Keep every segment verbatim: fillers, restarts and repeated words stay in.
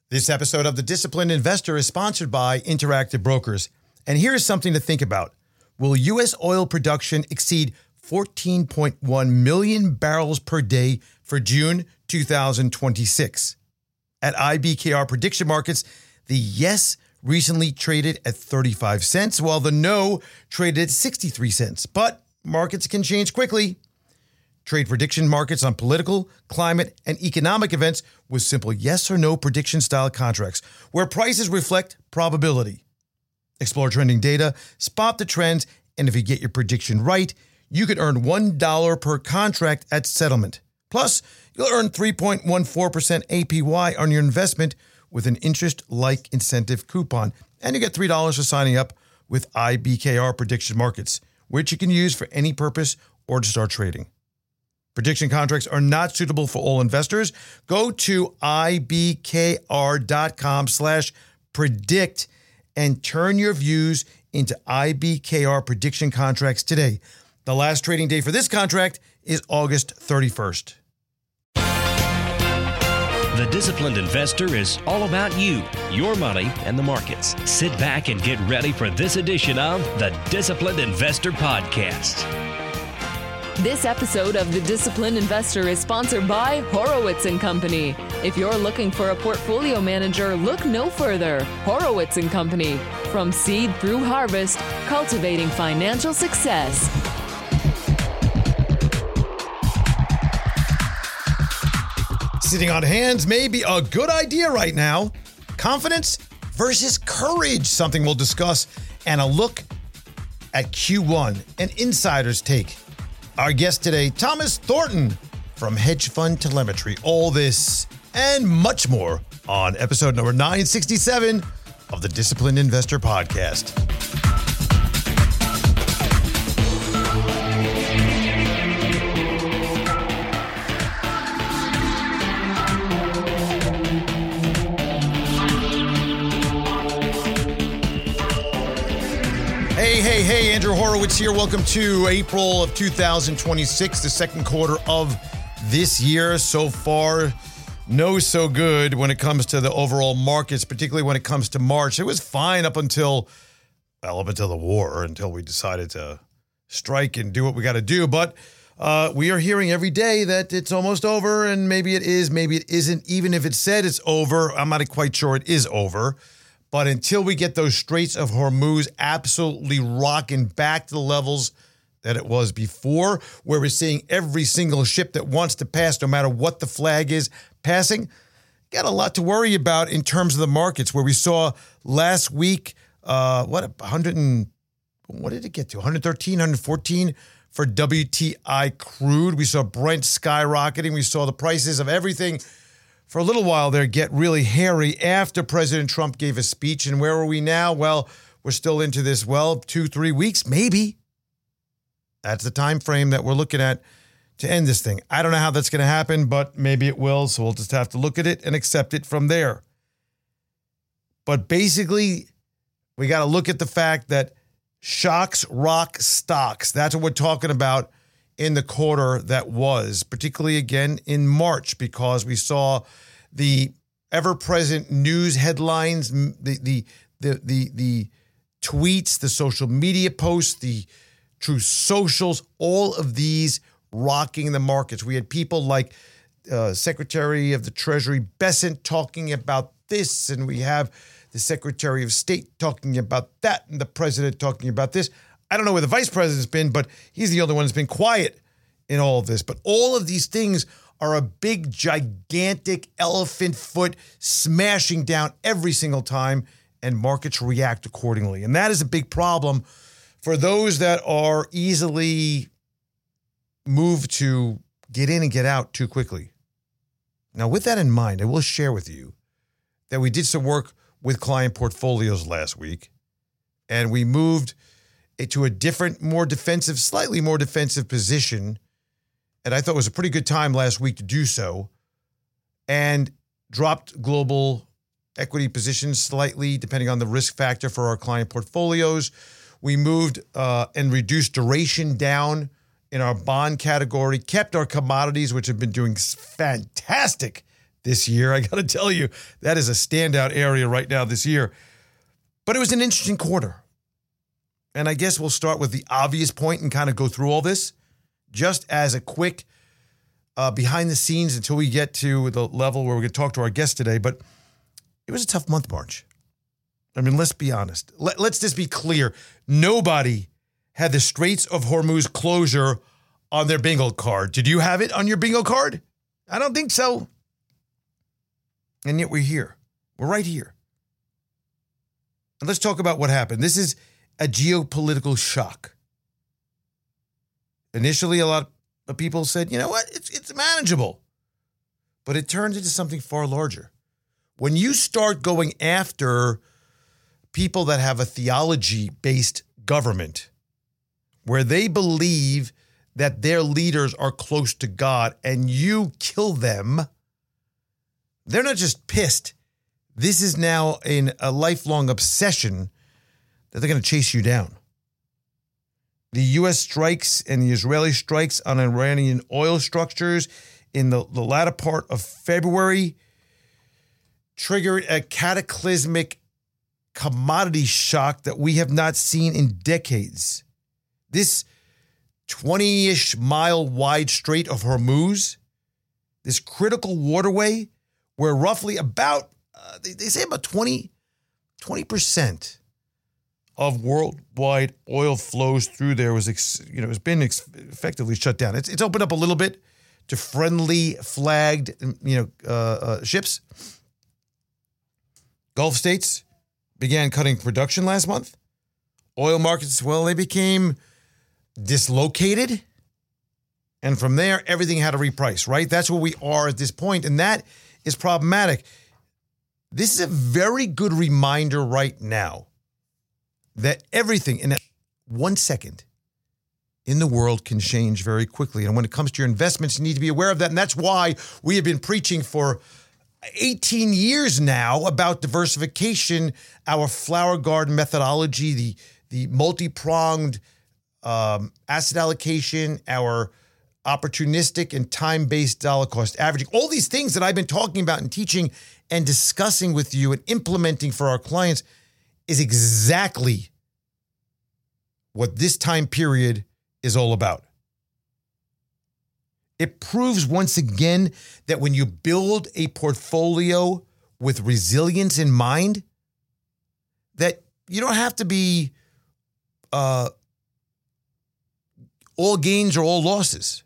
This episode of The Disciplined Investor is sponsored by Interactive Brokers. And here is something to think about. Will U S oil production exceed fourteen point one million barrels per day for June two thousand twenty-six? At I B K R Prediction Markets, the yes recently traded at thirty-five cents, while the no traded at sixty-three cents. But markets can change quickly. Trade prediction markets on political, climate, and economic events with simple yes or no prediction style contracts, where prices reflect probability. Explore trending data, spot the trends, and if you get your prediction right, you could earn one dollar per contract at settlement. Plus, you'll earn three point one four percent A P Y on your investment with an interest-like incentive coupon. And you get three dollars for signing up with I B K R Prediction Markets, which you can use for any purpose or to start trading. Prediction contracts are not suitable for all investors. Go to ibkr.com slash predict and turn your views into I B K R prediction contracts today. The last trading day for this contract is August thirty-first. The Disciplined Investor is all about you, your money, and the markets. Sit back and get ready for this edition of the Disciplined Investor Podcast. This episode of The Disciplined Investor is sponsored by Horowitz and Company. If you're looking for a portfolio manager, look no further. Horowitz and Company. From seed through harvest, cultivating financial success. Sitting on hands may be a good idea right now. Confidence versus courage, something we'll discuss, and a look at Q one, an insider's take. Our guest today, Thomas Thornton from Hedge Fund Telemetry. All this and much more on episode number nine sixty-seven of the Disciplined Investor Podcast. Hey, hey, hey, Andrew Horowitz here. Welcome to April of two thousand twenty-six, the second quarter of this year. So far, no so good when it comes to the overall markets, particularly when it comes to March. It was fine up until, well, up until the war, until we decided to strike and do what we got to do. But uh, we are hearing every day that it's almost over, and maybe it is, maybe it isn't. Even if it said it's over, I'm not quite sure it is over. But until we get those Straits of Hormuz absolutely rocking back to the levels that it was before, where we're seeing every single ship that wants to pass, no matter what the flag is, passing, got a lot to worry about in terms of the markets, where we saw last week, uh, what, one hundred and, what did it get to? one thirteen, one fourteen for W T I crude. We saw Brent skyrocketing. We saw the prices of everything for a little while there get really hairy after President Trump gave a speech. And where are we now? Well, we're still into this, well, two, three weeks, maybe. That's the time frame that we're looking at to end this thing. I don't know how that's going to happen, but maybe it will. So we'll just have to look at it and accept it from there. But basically, we got to look at the fact that shocks rock stocks. That's what we're talking about in the quarter that was, particularly again in March, because we saw the ever-present news headlines, the the the the, the tweets, the social media posts, the Truth Socials, all of these rocking the markets. We had people like uh, Secretary of the Treasury Bessent talking about this, and we have the Secretary of State talking about that, and the President talking about this. I don't know where the Vice President's been, but he's the only one that's been quiet in all of this. But all of these things are a big, gigantic elephant foot smashing down every single time, and markets react accordingly. And that is a big problem for those that are easily moved to get in and get out too quickly. Now, with that in mind, I will share with you that we did some work with client portfolios last week, and we moved it to a different, more defensive, slightly more defensive position. And I thought it was a pretty good time last week to do so, and dropped global equity positions slightly, depending on the risk factor for our client portfolios. We moved uh, and reduced duration down in our bond category, kept our commodities, which have been doing fantastic this year. I got to tell you, that is a standout area right now this year. But it was an interesting quarter. And I guess we'll start with the obvious point and kind of go through all this just as a quick uh, behind the scenes until we get to the level where we're going to talk to our guest today. But it was a tough month, March. I mean, let's be honest. Let, let's just be clear. Nobody had the Straits of Hormuz closure on their bingo card. Did you have it on your bingo card? I don't think so. And yet we're here. We're right here. And let's talk about what happened. This is a geopolitical shock. Initially, a lot of people said, you know what, it's, it's manageable. But it turns into something far larger. When you start going after people that have a theology-based government, where they believe that their leaders are close to God and you kill them, they're not just pissed. This is now in a lifelong obsession that they're going to chase you down. The U S strikes and the Israeli strikes on Iranian oil structures in the, the latter part of February triggered a cataclysmic commodity shock that we have not seen in decades. This twenty-ish mile wide Strait of Hormuz, this critical waterway where roughly about, uh, they, they say about twenty, twenty percent of worldwide oil flows through there was, ex, you know, has been ex- effectively shut down. It's, it's opened up a little bit to friendly flagged, you know, uh, uh, ships. Gulf states began cutting production last month. Oil markets, well, they became dislocated. And from there, everything had to reprice, right? That's where we are at this point, and that is problematic. This is a very good reminder right now that everything in one second in the world can change very quickly. And when it comes to your investments, you need to be aware of that. And that's why we have been preaching for eighteen years now about diversification, our flower garden methodology, the, the multi-pronged um, asset allocation, our opportunistic and time-based dollar cost averaging, all these things that I've been talking about and teaching and discussing with you and implementing for our clients is exactly what this time period is all about. It proves once again that when you build a portfolio with resilience in mind, that you don't have to be uh, all gains or all losses.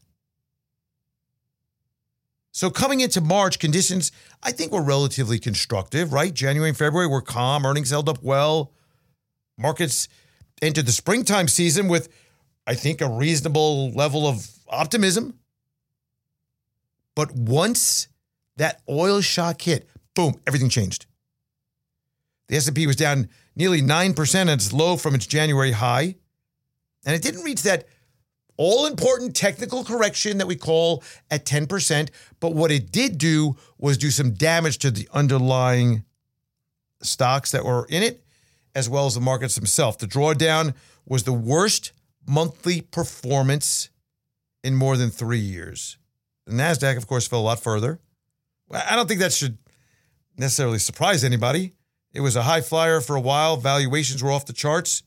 So coming into March, conditions, I think, were relatively constructive, right? January and February were calm. Earnings held up well. Markets entered the springtime season with, I think, a reasonable level of optimism. But once that oil shock hit, boom, everything changed. The S and P was down nearly nine percent at its low from its January high. And it didn't reach that all-important technical correction that we call at ten percent. But what it did do was do some damage to the underlying stocks that were in it, as well as the markets themselves. The drawdown was the worst monthly performance in more than three years. The NASDAQ, of course, fell a lot further. I don't think that should necessarily surprise anybody. It was a high flyer for a while. Valuations were off the charts.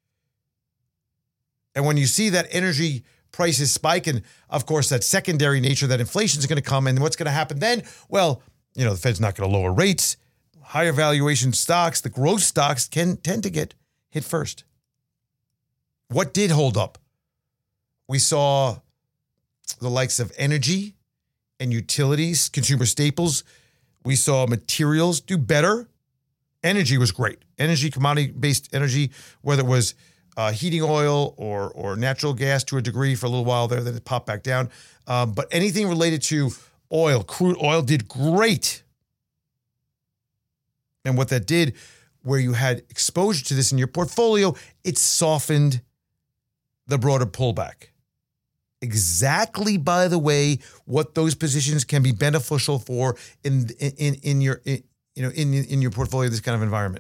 And when you see that energy prices spike, and of course that secondary nature that inflation is going to come, and what's going to happen then? Well, you know, the Fed's not going to lower rates. Higher valuation stocks, the growth stocks, can tend to get hit first. What did hold up? We saw the likes of energy and utilities, consumer staples. We saw materials do better. Energy was great. Energy, commodity-based energy, whether it was uh, heating oil or or natural gas to a degree for a little while there, then it popped back down. Um, but anything related to oil, crude oil did great. And what that did, where you had exposure to this in your portfolio, it softened the broader pullback. Exactly, by the way, what those positions can be beneficial for in in in your in, you know in in your portfolio, this kind of environment.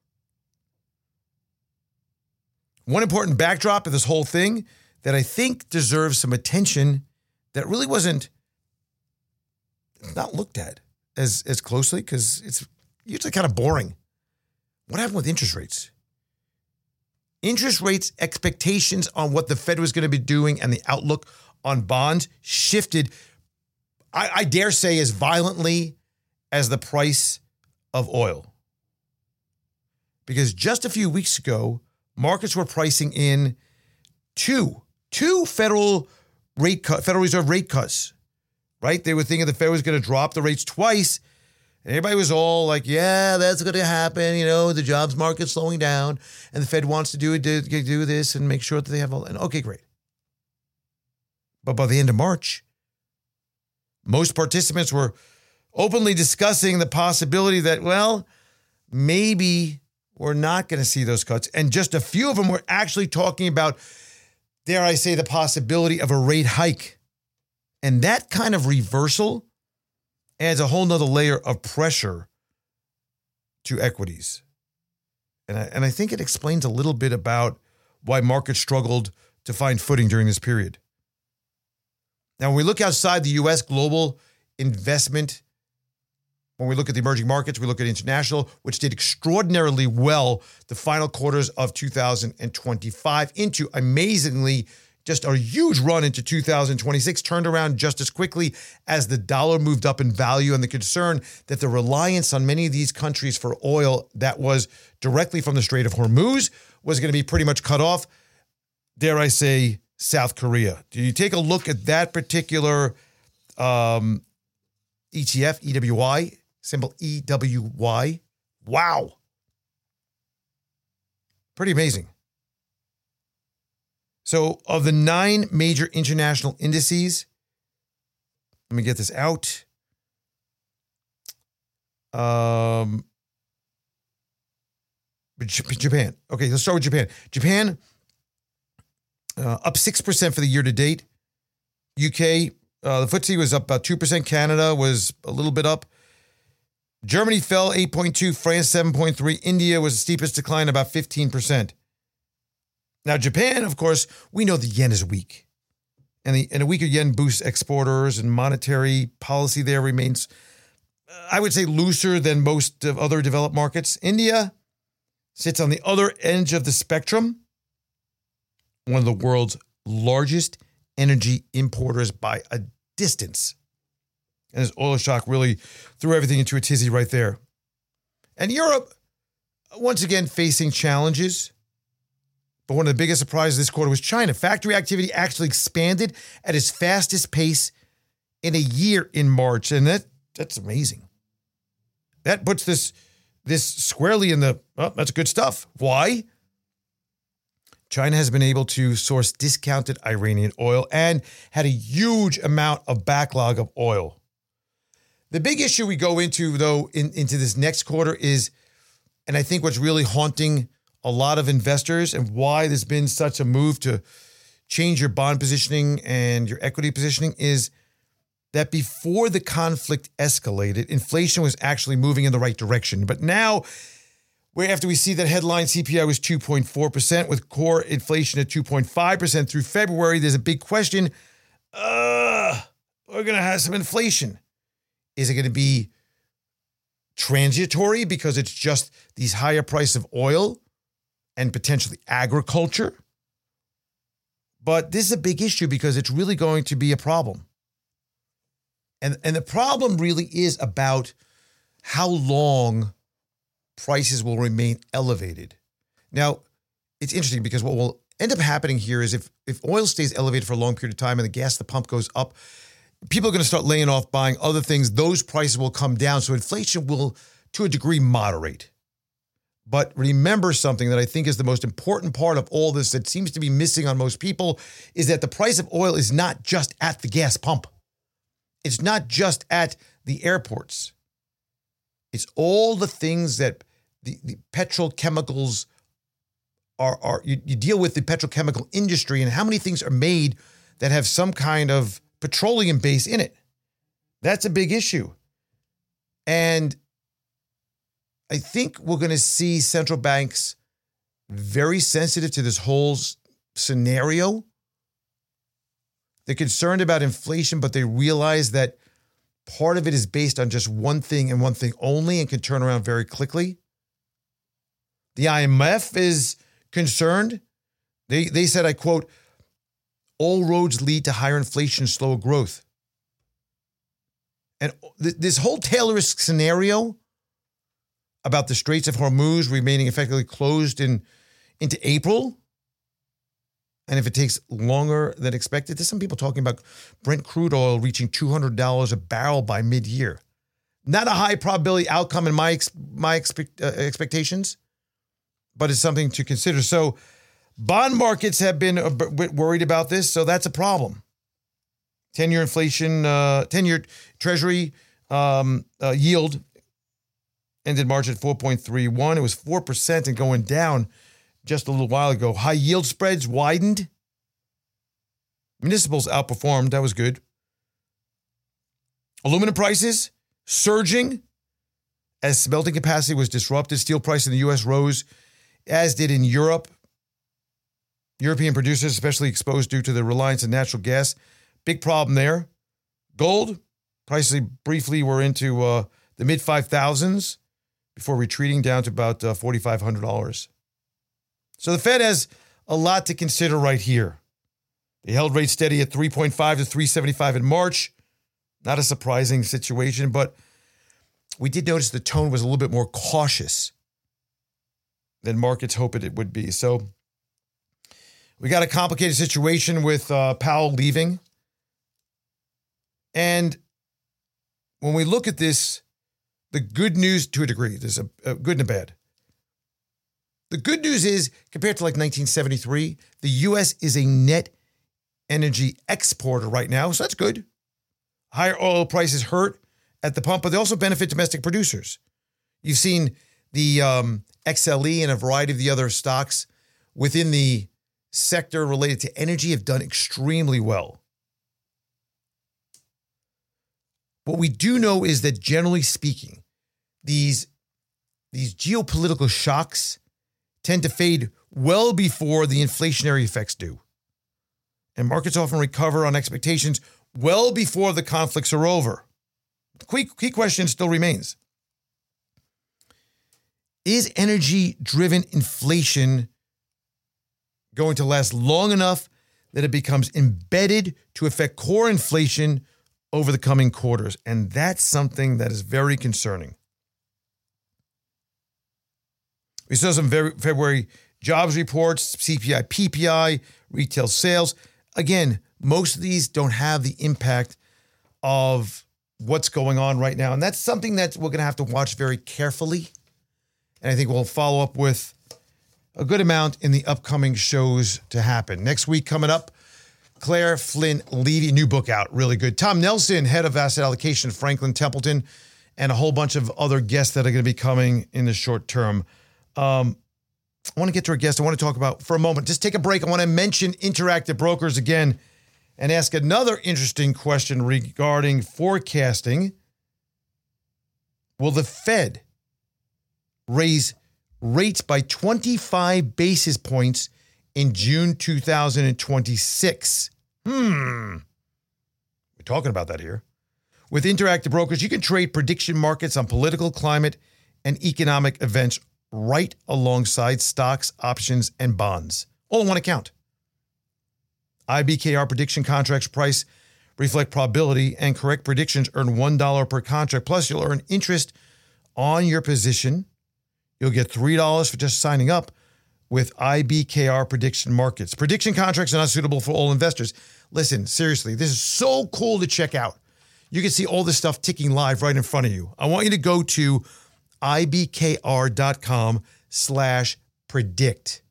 One important backdrop of this whole thing that I think deserves some attention that really wasn't not looked at as, as closely because it's usually kind of boring. What happened with interest rates? Interest rates expectations on what the Fed was going to be doing and the outlook on bonds shifted, I, I dare say, as violently as the price of oil. Because just a few weeks ago, markets were pricing in two, two federal rate cut, Federal Reserve rate cuts, right? They were thinking the Fed was going to drop the rates twice. And everybody was all like, yeah, that's going to happen. You know, the jobs market's slowing down and the Fed wants to do it, do, do this and make sure that they have all. And okay, great. But by the end of March, most participants were openly discussing the possibility that, well, maybe we're not going to see those cuts. And just a few of them were actually talking about, dare I say, the possibility of a rate hike. And that kind of reversal adds a whole nother layer of pressure to equities. And I, and I think it explains a little bit about why markets struggled to find footing during this period. Now, when we look outside the U S, global investment, when we look at the emerging markets, we look at international, which did extraordinarily well the final quarters of two thousand twenty-five into, amazingly, just a huge run into two thousand twenty-six, turned around just as quickly as the dollar moved up in value, and the concern that the reliance on many of these countries for oil that was directly from the Strait of Hormuz was going to be pretty much cut off. Dare I say, South Korea. Do you take a look at that particular um, E T F, E W Y, symbol E W Y? Wow. Pretty amazing. So of the nine major international indices, let me get this out. Um, Japan. Okay, let's start with Japan. Japan, uh, up six percent for the year to date. U K, uh, the F T S E was up about two percent. Canada was a little bit up. Germany fell eight point two, France seven point three. India was the steepest decline, about fifteen percent. Now, Japan, of course, we know the yen is weak. And, the, and a weaker yen boosts exporters, and monetary policy there remains, I would say, looser than most of other developed markets. India sits on the other edge of the spectrum, one of the world's largest energy importers by a distance. And this oil shock really threw everything into a tizzy right there. And Europe, once again, facing challenges. But one of the biggest surprises this quarter was China. Factory activity actually expanded at its fastest pace in a year in March. And that that's amazing. That puts this, this squarely in the, oh, that's good stuff. Why? China has been able to source discounted Iranian oil and had a huge amount of backlog of oil. The big issue we go into, though, in, into this next quarter is, and I think what's really haunting a lot of investors and why there's been such a move to change your bond positioning and your equity positioning, is that before the conflict escalated, inflation was actually moving in the right direction. But now, where after we see that headline C P I was two point four percent with core inflation at two point five percent through February, there's a big question. Uh, we're going to have some inflation. Is it going to be transitory because it's just these higher price of oil and potentially agriculture? But this is a big issue because it's really going to be a problem. And, and the problem really is about how long prices will remain elevated. Now, it's interesting because what will end up happening here is if, if oil stays elevated for a long period of time and the gas at the pump goes up, people are going to start laying off, buying other things. Those prices will come down. So inflation will, to a degree, moderate. But remember something that I think is the most important part of all this that seems to be missing on most people is that the price of oil is not just at the gas pump. It's not just at the airports. It's all the things that the, the petrochemicals are, are you, you deal with the petrochemical industry and how many things are made that have some kind of petroleum base in it. That's a big issue. And I think we're going to see central banks very sensitive to this whole scenario. They're concerned about inflation, but they realize that part of it is based on just one thing and one thing only and can turn around very quickly. The I M F is concerned. They, they said, I quote, all roads lead to higher inflation, slower growth. And th- this whole tail risk scenario about the Straits of Hormuz remaining effectively closed in into April, and if it takes longer than expected, there's some people talking about Brent crude oil reaching two hundred dollars a barrel by mid-year. Not a high probability outcome in my ex- my expect, uh, expectations, but it's something to consider. So bond markets have been a bit worried about this, so that's a problem. ten-year inflation, uh, ten-year Treasury um, uh, yield ended March at four point three one. It was four percent and going down just a little while ago. High yield spreads widened. Municipals outperformed. That was good. Aluminum prices surging as smelting capacity was disrupted. Steel price in the U S rose, as did in Europe. European producers, especially exposed due to the reliance on natural gas. Big problem there. Gold prices briefly were into uh, the mid five thousands before retreating down to about uh, four thousand five hundred dollars. So the Fed has a lot to consider right here. They held rates steady at three point five to three seventy-five in March. Not a surprising situation, but we did notice the tone was a little bit more cautious than markets hoped it would be. So we got a complicated situation with uh, Powell leaving. And when we look at this, the good news to a degree, there's a, a good and a bad. The good news is, compared to like nineteen seventy-three, the U S is a net energy exporter right now, so that's good. Higher oil prices hurt at the pump, but they also benefit domestic producers. You've seen the um, X L E and a variety of the other stocks within the sector related to energy have done extremely well. What we do know is that, generally speaking, these, these geopolitical shocks tend to fade well before the inflationary effects do. And markets often recover on expectations well before the conflicts are over. The key, key question still remains. Is energy-driven inflation going to last long enough that it becomes embedded to affect core inflation over the coming quarters? And that's something that is very concerning. We saw some very February jobs reports, C P I, P P I, retail sales. Again, most of these don't have the impact of what's going on right now. And that's something that we're going to have to watch very carefully. And I think we'll follow up with a good amount in the upcoming shows to happen. Next week coming up, Claire Flynn Levy, new book out, really good. Tom Nelson, head of asset allocation at Franklin Templeton, and a whole bunch of other guests that are going to be coming in the short term. Um, I want to get to our guest. I want to talk about, for a moment, just take a break. I want to mention Interactive Brokers again and ask another interesting question regarding forecasting. Will the Fed raise rates by twenty-five basis points in June two thousand twenty-six? Hmm. We're talking about that here. With Interactive Brokers, you can trade prediction markets on political, climate, and economic events right alongside stocks, options, and bonds, all in one account. I B K R prediction contracts price reflect probability, and correct predictions earn one dollar per contract. Plus, you'll earn interest on your position. You'll get three dollars for just signing up with I B K R prediction markets. Prediction contracts are not suitable for all investors. Listen, seriously, this is so cool to check out. You can see all this stuff ticking live right in front of you. I want you to go to ibkr.com slash predict.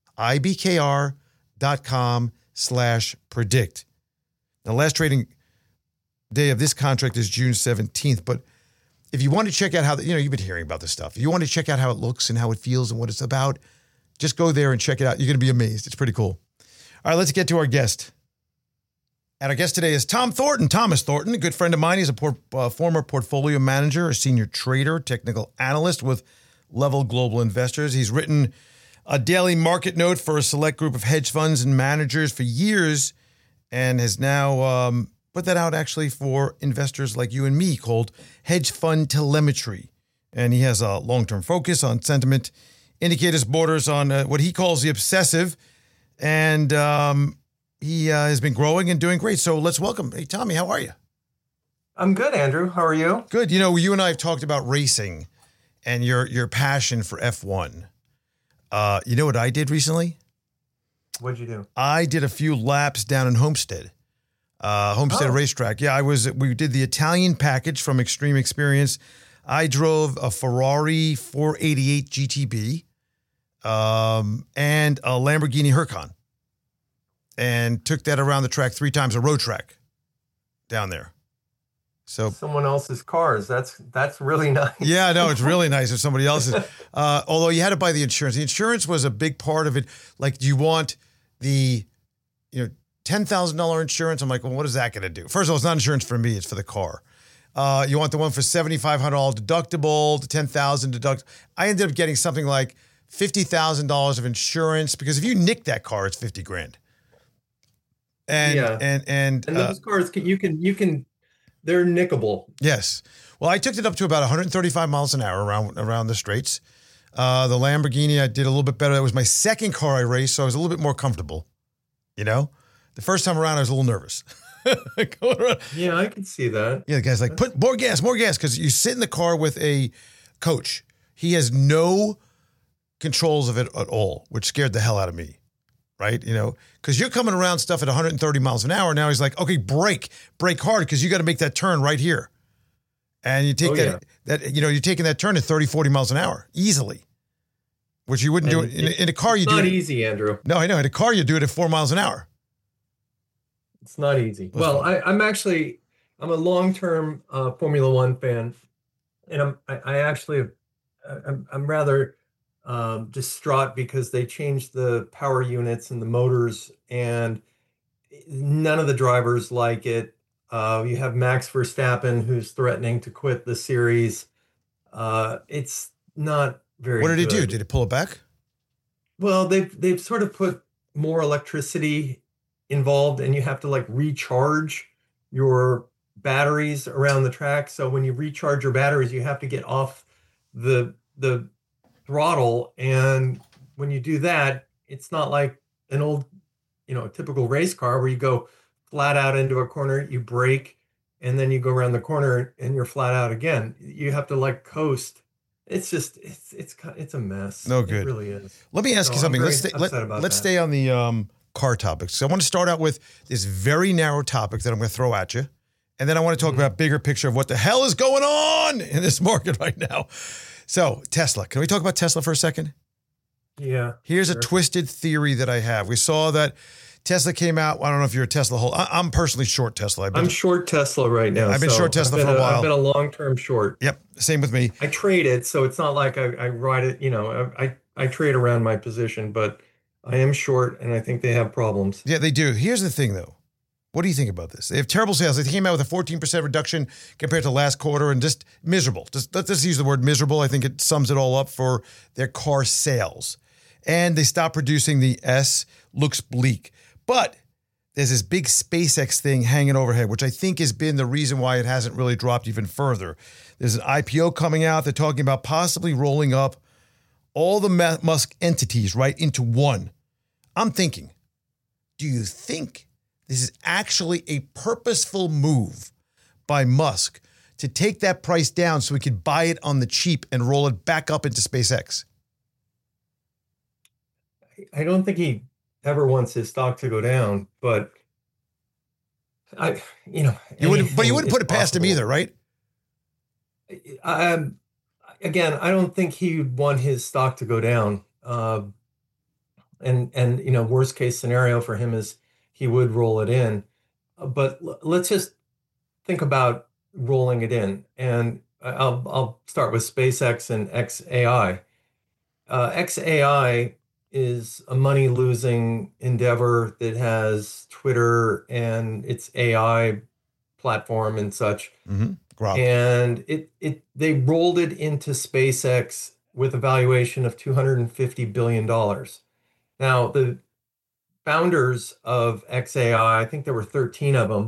ibkr.com slash predict. The last trading day of this contract is June seventeenth, but if you want to check out how, the, you know, you've been hearing about this stuff. If you want to check out how it looks and how it feels and what it's about, just go there and check it out. You're going to be amazed. It's pretty cool. All right, let's get to our guest. And our guest today is Tom Thornton, Thomas Thornton, a good friend of mine. He's a por- uh, former portfolio manager, a senior trader, technical analyst with Level Global Investors. He's written a daily market note for a select group of hedge funds and managers for years and has now um, put that out actually for investors like you and me called Hedge Fund Telemetry. And he has a long-term focus on sentiment indicators, borders on uh, what he calls the obsessive. And um, he uh, has been growing and doing great. So let's welcome. Hey, Tommy, how are you? I'm good, Andrew. How are you? Good. You know, you and I have talked about racing and your your passion for F one. Uh, you know what I did recently? What'd you do? I did a few laps down in Homestead, uh, Homestead Oh. Racetrack. Yeah, I was. We did the Italian package from Extreme Experience. I drove a Ferrari four eighty-eight G T B um, and a Lamborghini Huracan, and took that around the track three times, a road track down there. So Someone else's cars. That's that's really nice. yeah, no, it's really nice if somebody else's. Uh, although you had to buy the insurance. The insurance was a big part of it. Like, do you want the, you know, ten thousand dollars insurance? I'm like, well, what is that going to do? First of all, it's not insurance for me. It's for the car. Uh, you want the one for seventy-five hundred dollars deductible, the ten thousand dollars deduct. I ended up getting something like fifty thousand dollars of insurance because if you nick that car, it's fifty grand. And, Yeah. and, and, And uh, those cars, can, you can you can they're nickable. yes. Well, I took it up to about one hundred thirty-five miles an hour around around the straights. Uh, the Lamborghini, I did a little bit better. That was my second car I raced, so I was a little bit more comfortable. You know, the first time around, I was a little nervous. Going around. Yeah, I can see that. Yeah, the guy's like, put more gas, more gas, because you sit in the car with a coach. He has no controls of it at all, which scared the hell out of me. Right? You know, because you're coming around stuff at one hundred thirty miles an hour. Now he's like, okay, brake, brake hard because you got to make that turn right here. And you take Oh, that, yeah. that, you know, you're taking that turn at thirty, forty miles an hour easily, which you wouldn't do And it in, it- in a car. You It's do not it. easy, Andrew. No, I know. In a car, you do it at four miles an hour. It's not easy. What's well, fun? I, I'm actually I'm a long-term uh, Formula One fan, and I'm I, I actually I'm, I'm rather um, distraught because they changed the power units and the motors, and none of the drivers like it. Uh, you have Max Verstappen who's threatening to quit the series. Uh, it's not very. What did he do? good. Did it pull it back? Well, they've they've sort of put more electricity involved, and you have to like recharge your batteries around the track. So when you recharge your batteries, you have to get off the the throttle, and when you do that, it's not like an old, you know, typical race car where you go flat out into a corner, you brake, and then you go around the corner and you're flat out again. You have to like coast. It's just it's it's ki- it's a mess. No good. It really is. Let me ask So you I'm something. very Let's stay, upset let, about let's that. stay on the um, car topics. So I want to start out with this very narrow topic that I'm going to throw at you. And then I want to talk Mm-hmm. about bigger picture of what the hell is going on in this market right now. So Tesla, can we talk about Tesla for a second? Yeah. Here's a Sure. twisted theory that I have. We saw that Tesla came out. I don't know if you're a Tesla holder. I- I'm personally short Tesla. I've been, I'm short Tesla right now. I've been so short Tesla I've been for a while. I've been a long-term short. Yep, same with me. I trade it, so it's not like I, I ride it, you know, I, I, I trade around my position, but I am short and I think they have problems. Yeah, they do. Here's the thing, though. What do you think about this? They have terrible sales. They came out with a fourteen percent reduction compared to last quarter and just miserable. Just, let's just use the word miserable. I think it sums it all up for their car sales. And they stopped producing the S. Looks bleak. But there's this big SpaceX thing hanging overhead, which I think has been the reason why it hasn't really dropped even further. There's an I P O coming out. They're talking about possibly rolling up all the Musk entities right into one. I'm thinking, do you think this is actually a purposeful move by Musk to take that price down so we could buy it on the cheap and roll it back up into SpaceX? I don't think he ever wants his stock to go down, but I, you know, You wouldn't, but you anything wouldn't is put it past him possible. either, right? Um, again, I don't think he would want his stock to go down. Uh, and and you know, worst case scenario for him is he would roll it in. Uh, But l- let's just think about rolling it in, and I'll I'll start with SpaceX and X A I. Uh, X A I is a money losing endeavor that has Twitter and its A I platform and such. Mm-hmm. Grok. And it it they rolled it into SpaceX with a valuation of two hundred fifty billion dollars. Now, the founders of X A I, I think there were thirteen of them,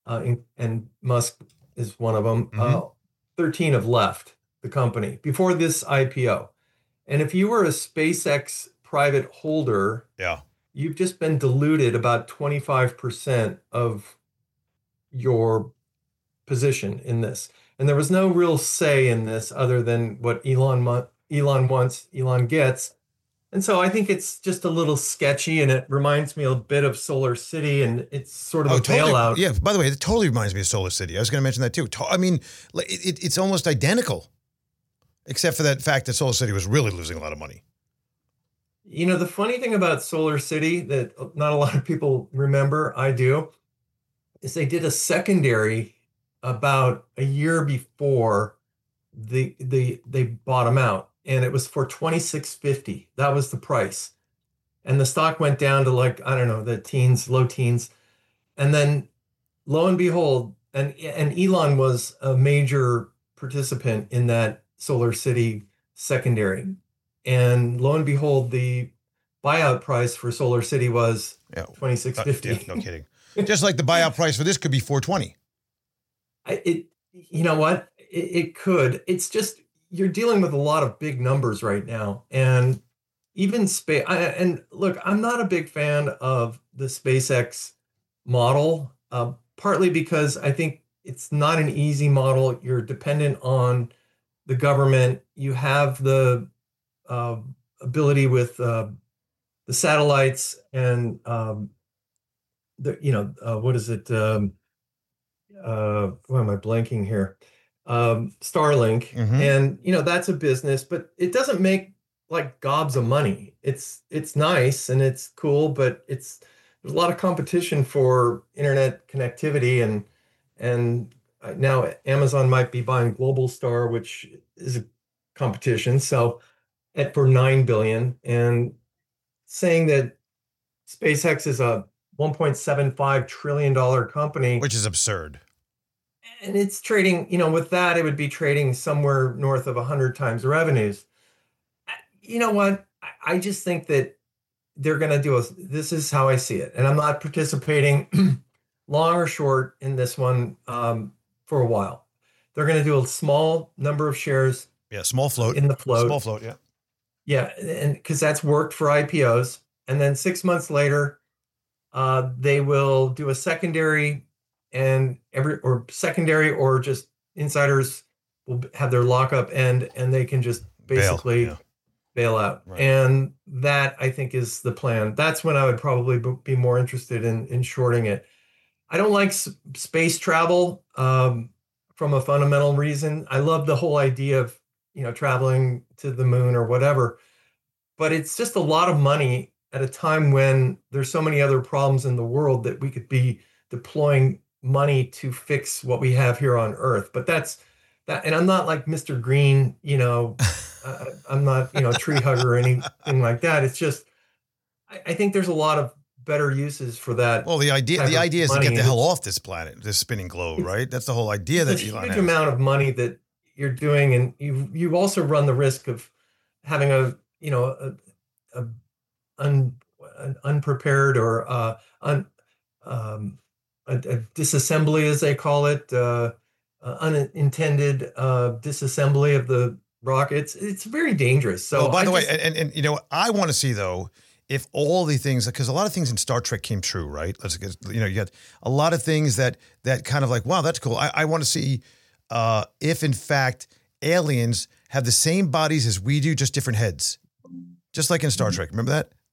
uh, and, and Musk is one of them. Mm-hmm. Uh, thirteen have left the company before this I P O. And if you were a SpaceX private holder, Yeah. you've just been diluted about twenty-five percent of your position in this. And there was no real say in this other than what Elon mu- Elon wants, Elon gets. And so I think it's just a little sketchy, and it reminds me a bit of Solar City, and it's sort of Oh, a totally. bailout. Yeah. By the way, it totally reminds me of Solar City. I was going to mention that too. To- I mean, like, it, it, it's almost identical, except for that fact that Solar City was really losing a lot of money. You know, the funny thing about Solar City that not a lot of people remember, I do, is they did a secondary about a year before the the they bought them out, and it was for twenty-six fifty. That was the price. And the stock went down to, like, I don't know, the teens, low teens. And then lo and behold, and and Elon was a major participant in that Solar City secondary. And lo and behold, the buyout price for Solar City was Yeah. twenty-six fifty. Uh, yeah, no kidding. Just like the buyout price for this could be four twenty. I, it, you know what? It, it could. It's just you're dealing with a lot of big numbers right now, and even space. And look, I'm not a big fan of the SpaceX model, uh, partly because I think it's not an easy model. You're dependent on the government. You have the uh, ability with uh, the satellites and um, the you know uh, what is it? Um, uh, why am I blanking here? Um, Starlink, Mhm. and you know that's a business, but it doesn't make like gobs of money. It's it's nice and it's cool, but it's there's a lot of competition for internet connectivity, and and now Amazon might be buying Globalstar, which is a competition. So at for nine billion, and saying that SpaceX is a one point seven five trillion dollar company, Which is absurd. and it's trading, you know, with that, it would be trading somewhere north of one hundred times the revenues. You know what? I- I just think that they're going to do a, this is how I see it. And I'm not participating long or short in this one um, for a while. They're going to do a small number of shares Yeah, small float. in the float. Small float, yeah. Yeah, and because that's worked for I P Os. And then six months later, uh, they will do a secondary, and every or secondary or just insiders will have their lockup end, and they can just Bail, basically yeah. bail out. Right. And that, I think, is the plan. That's when I would probably b- be more interested in in shorting it. I don't like s- space travel um, from a fundamental reason. I love the whole idea of, you know, traveling to the moon or whatever, but it's just a lot of money at a time when there's so many other problems in the world that we could be deploying money to fix what we have here on Earth. But that's that, and I'm not like Mister Green, you know, uh, I'm not, you know, tree hugger or anything like that. It's just, I, I think there's a lot of better uses for that. Well, the idea type the of idea is to money. get the hell It's- off this planet, this spinning globe, right? That's the whole idea that It's a Elon huge has. amount of money that you're doing, and you you also run the risk of having a you know a, a un, an unprepared or uh, un, um, a, a disassembly, as they call it, uh, uh, unintended uh, disassembly of the rockets. It's very dangerous. So, Oh, by I the way, just- and, and, and you know, I want to see though, if all the things, because a lot of things in Star Trek came true, right? Let's get, you know, you got a lot of things that, that kind of like, wow, that's cool. I, I want to see uh, if in fact aliens have the same bodies as we do, just different heads, just like in Star Trek. Remember that?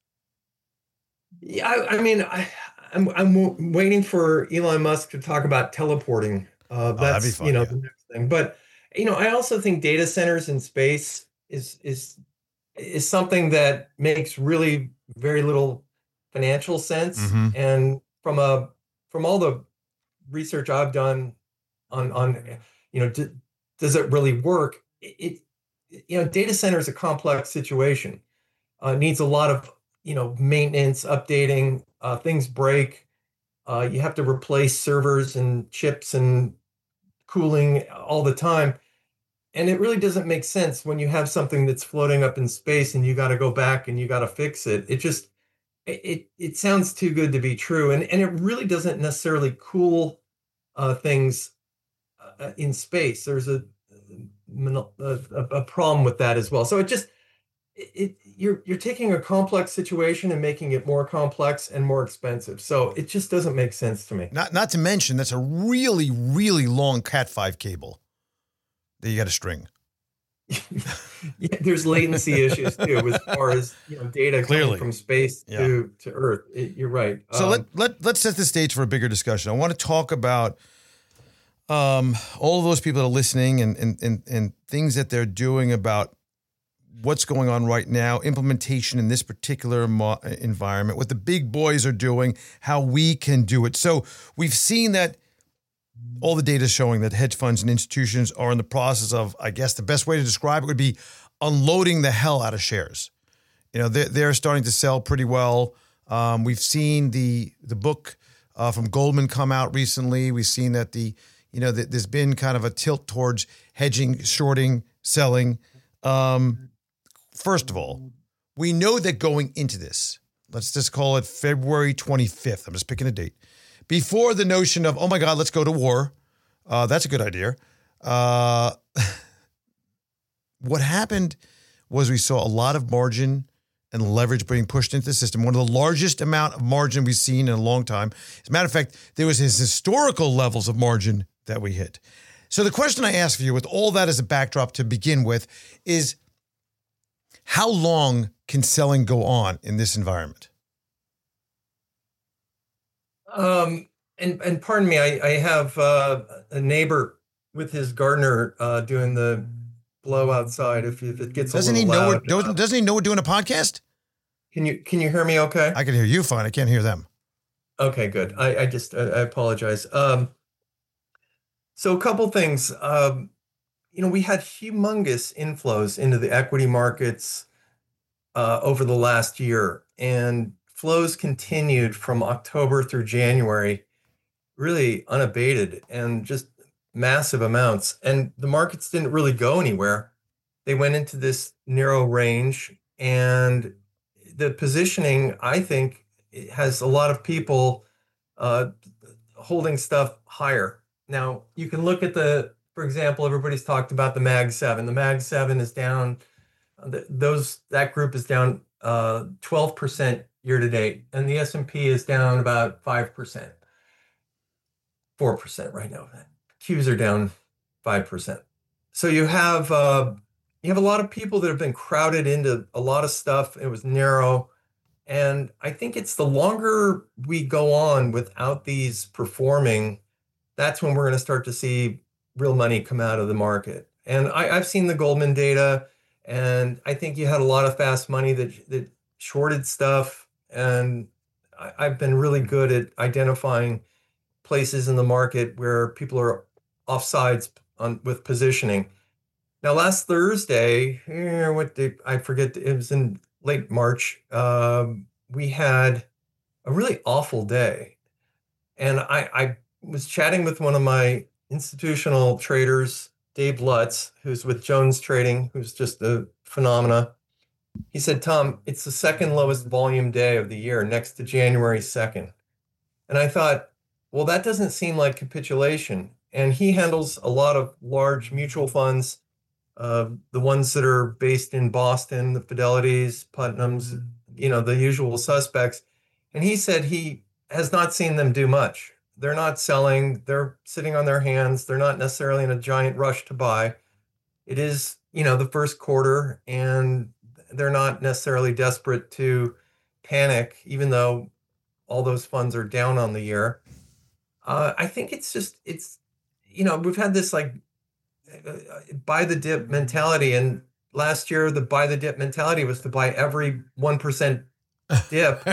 Yeah, I, I mean, I, I'm I'm w- waiting for Elon Musk to talk about teleporting. Uh, Oh, that'd be that's fun, you know yeah. the next thing. But you know, I also think data centers in space is is is something that makes really very little financial sense. Mhm. And from a from all the research I've done on on you know, d- does it really work? It, it you know, data center is a complex situation. Uh, needs a lot of you know maintenance, updating. Uh, things break. Uh, you have to replace servers and chips and cooling all the time, and it really doesn't make sense when you have something that's floating up in space and you got to go back and you got to fix it. It just it, it it sounds too good to be true, and and it really doesn't necessarily cool uh, things uh, in space. There's a, a a problem with that as well. So it just it, it you're you're taking a complex situation and making it more complex and more expensive. So it just doesn't make sense to me. Not not to mention that's a really really long Cat five cable that you got to string. Yeah, there's latency issues too, as far as you know, data Clearly. coming from space Yeah. to to Earth. It, you're right. So Um, let let let's set the stage for a bigger discussion. I want to talk about um, all of those people that are listening and and and and things that they're doing about what's going on right now, implementation in this particular mo- environment, what the big boys are doing, how we can do it. So we've seen that all the data is showing that hedge funds and institutions are in the process of, I guess the best way to describe it would be unloading the hell out of shares. You know, they're, they're starting to sell pretty well. Um, we've seen the the book uh, from Goldman come out recently. We've seen that the, you know, that there's been kind of a tilt towards hedging, shorting, selling. Um, first of all, we know that going into this, let's just call it February twenty-fifth. I'm just picking a date. Before the notion of, oh my God, let's go to war. Uh, that's a good idea. Uh, what happened was we saw a lot of margin and leverage being pushed into the system. One of the largest amount of margin we've seen in a long time. As a matter of fact, there was his historical levels of margin that we hit. So the question I ask for you with all that as a backdrop to begin with is, how long can selling go on in this environment? Um, and and pardon me, I, I have uh, a neighbor with his gardener uh, doing the blow outside. If, if it gets Doesn't a he little know loud, we're, doesn't, doesn't he know we're doing a podcast? Can you can you hear me? Okay. I can hear you fine. I can't hear them. Okay, good. I, I just I, I apologize. Um, so a couple things. Um, you know, we had humongous inflows into the equity markets uh, over the last year, and flows continued from October through January, really unabated and just massive amounts. And the markets didn't really go anywhere. They went into this narrow range, and the positioning, I think, has a lot of people uh, holding stuff higher. Now, you can look at the, for example, everybody's talked about the Mag seven. The Mag seven is down, those that group is down uh, twelve percent year to date, and the S and P is down about five percent, four percent right now. Qs are down five percent. So you have uh, you have a lot of people that have been crowded into a lot of stuff. It was narrow. And I think it's the longer we go on without these performing, that's when we're going to start to see real money come out of the market. And I, I've seen the Goldman data, and I think you had a lot of fast money that that shorted stuff. And I, I've been really good at identifying places in the market where people are offsides on with positioning. Now, last Thursday, eh, what did I forget? It was in late March. Um, we had a really awful day, and I, I was chatting with one of my institutional traders, Dave Lutz, who's with Jones Trading, who's just a phenomena. He said, "Tom, it's the second lowest volume day of the year, next to January second." And I thought, well, that doesn't seem like capitulation. And he handles a lot of large mutual funds, uh, the ones that are based in Boston, the Fidelities, Putnams, you know, the usual suspects. And he said he has not seen them do much. They're not selling. They're sitting on their hands. They're not necessarily in a giant rush to buy. It is, you know, the first quarter, and they're not necessarily desperate to panic, even though all those funds are down on the year. Uh, I think it's just, it's, you know, we've had this like uh, buy the dip mentality. And last year, the buy the dip mentality was to buy every one percent dip.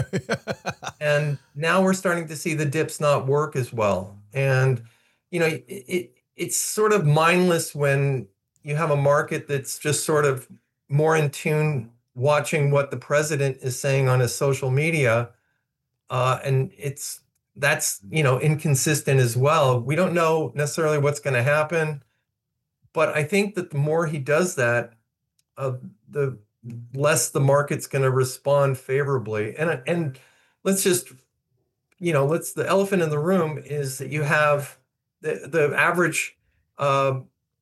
And now we're starting to see the dips not work as well. And, you know, it, it it's sort of mindless when you have a market that's just sort of more in tune watching what the president is saying on his social media. Uh, and it's, that's, you know, inconsistent as well. We don't know necessarily what's going to happen, but I think that the more he does that, uh, the less the market's going to respond favorably. And, and let's just, you know, let's, the elephant in the room is that you have the, the average uh,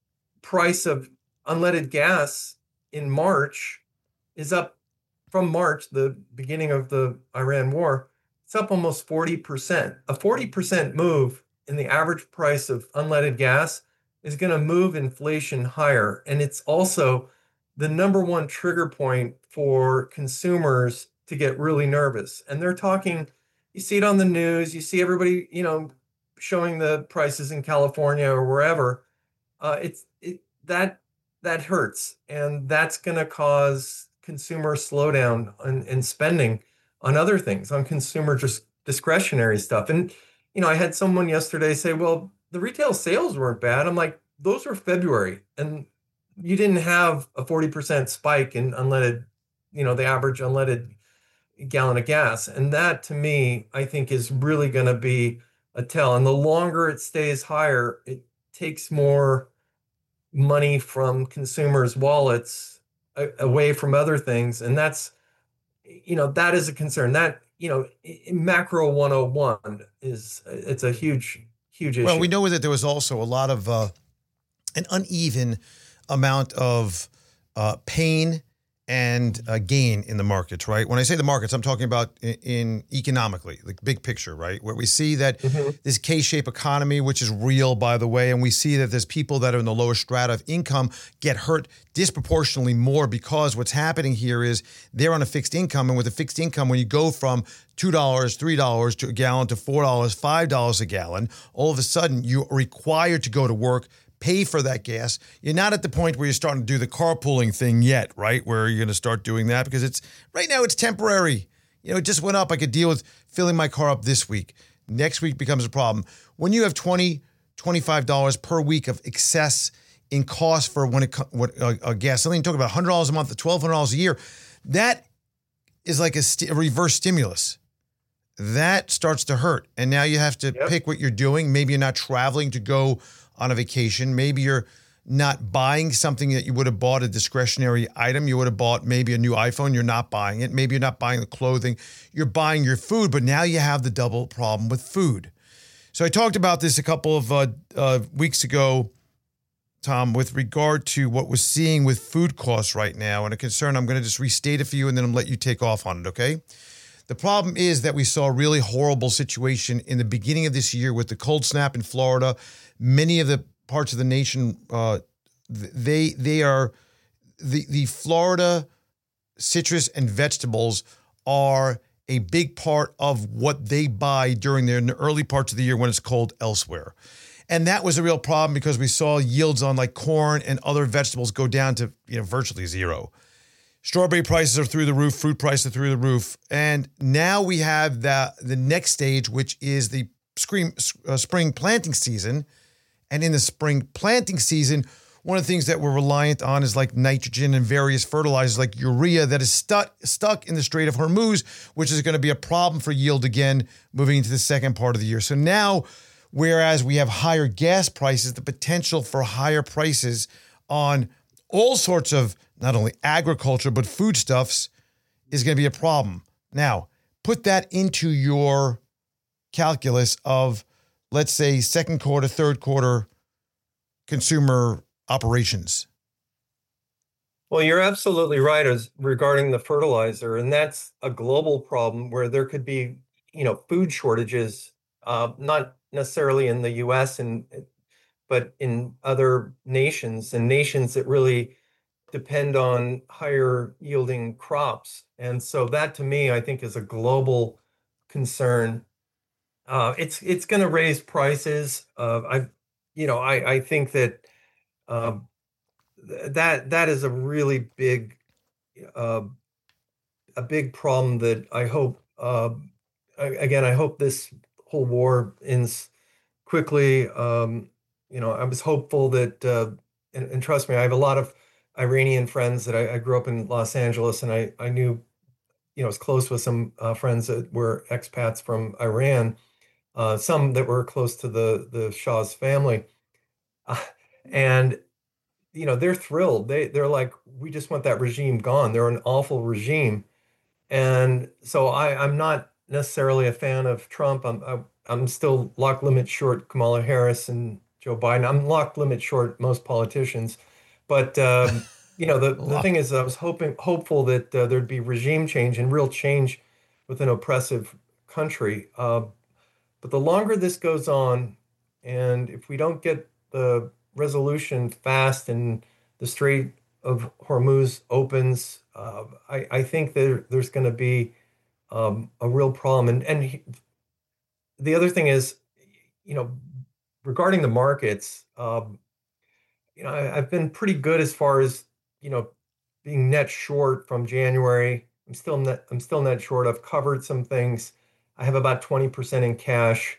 price of unleaded gas in March is up from March, the beginning of the Iran war. It's up almost forty percent. A forty percent move in the average price of unleaded gas is going to move inflation higher. And it's also the number one trigger point for consumers to get really nervous. And they're talking, you see it on the news, you see everybody, you know, showing the prices in California or wherever. Uh, it's it, that that hurts. And that's going to cause consumer slowdown in, in spending on other things, on consumer just discretionary stuff. And, you know, I had someone yesterday say, well, the retail sales weren't bad. I'm like, those were February, and you didn't have a forty percent spike in unleaded, you know, the average unleaded gallon of gas. And that, to me, I think is really going to be a tell. And the longer it stays higher, it takes more money from consumers' wallets a- away from other things. And that's, you know, that is a concern. That, you know, macro one oh one is, it's a huge, huge issue. Well, we know that there was also a lot of uh, an uneven amount of uh, pain and uh, gain in the markets, right? When I say the markets, I'm talking about in, in economically, like big picture, right? Where we see that mm-hmm. this K-shaped economy, which is real, by the way, and we see that there's people that are in the lower strata of income get hurt disproportionately more, because what's happening here is they're on a fixed income, and with a fixed income, when you go from two dollars, three dollars to a gallon to four dollars, five dollars a gallon, all of a sudden you're required to go to work, pay for that gas. You're not at the point where you're starting to do the carpooling thing yet, right? Where you're going to start doing that, because it's right now it's temporary. You know, it just went up. I could deal with filling my car up this week. Next week becomes a problem. When you have twenty dollars, twenty-five dollars per week of excess in cost for when it what a, a gasoline, talking about one hundred dollars a month to twelve hundred dollars a year, that is like a, st- a reverse stimulus. That starts to hurt. And now you have to yep. pick what you're doing. Maybe you're not traveling to go on a vacation. Maybe you're not buying something that you would have bought, a discretionary item. You would have bought maybe a new iPhone. You're not buying it. Maybe you're not buying the clothing. You're buying your food, but now you have the double problem with food. So I talked about this a couple of uh, uh, weeks ago, Tom, with regard to what we're seeing with food costs right now, and a concern. I'm going to just restate it for you, and then I'm let you take off on it, okay? The problem is that we saw a really horrible situation in the beginning of this year with the cold snap in Florida. Many of the parts of the nation, uh, they they are the the Florida citrus and vegetables are a big part of what they buy during their in the early parts of the year when it's cold elsewhere. And that was a real problem, because we saw yields on like corn and other vegetables go down to, you know, virtually zero. Strawberry prices are through the roof, fruit prices are through the roof. And now we have the, the next stage, which is the spring, uh, spring planting season. And in the spring planting season, one of the things that we're reliant on is like nitrogen and various fertilizers like urea that is stuck stuck in the Strait of Hormuz, which is going to be a problem for yield again moving into the second part of the year. So now, whereas we have higher gas prices, the potential for higher prices on all sorts of not only agriculture, but foodstuffs is going to be a problem. Now, put that into your calculus of, let's say, second quarter, third quarter consumer operations. Well, you're absolutely right as regarding the fertilizer, and that's a global problem where there could be, you know, food shortages, uh, not necessarily in the U S and but in other nations and nations that really depend on higher yielding crops. And so that, to me, I think is a global concern. Uh, it's it's going to raise prices. Uh, I, you know, I I think that um, th- that that is a really big, uh, a big problem that I hope. Uh, again, I hope this whole war ends quickly. Um, you know, I was hopeful that, uh, and, and trust me, I have a lot of Iranian friends that I, I grew up in Los Angeles, and I I knew, you know, was close with some uh, friends that were expats from Iran. Uh, some that were close to the the Shah's family, uh, and you know they're thrilled. They they're like, we just want that regime gone. They're an awful regime, and so I I'm not necessarily a fan of Trump. I'm, I I'm still lock limit short Kamala Harris and Joe Biden. I'm lock limit short most politicians. But um, you know, the the thing is, I was hoping hopeful that uh, there'd be regime change and real change with an oppressive country. Uh, but the longer this goes on, and if we don't get the resolution fast and the Strait of Hormuz opens, uh, I, I think there, there's going to be um, a real problem. And and he, the other thing is, you know, regarding the markets, um, you know, I, I've been pretty good as far as, you know, being net short from January. I'm still net, I'm still net short. I've covered some things. I have about twenty percent in cash.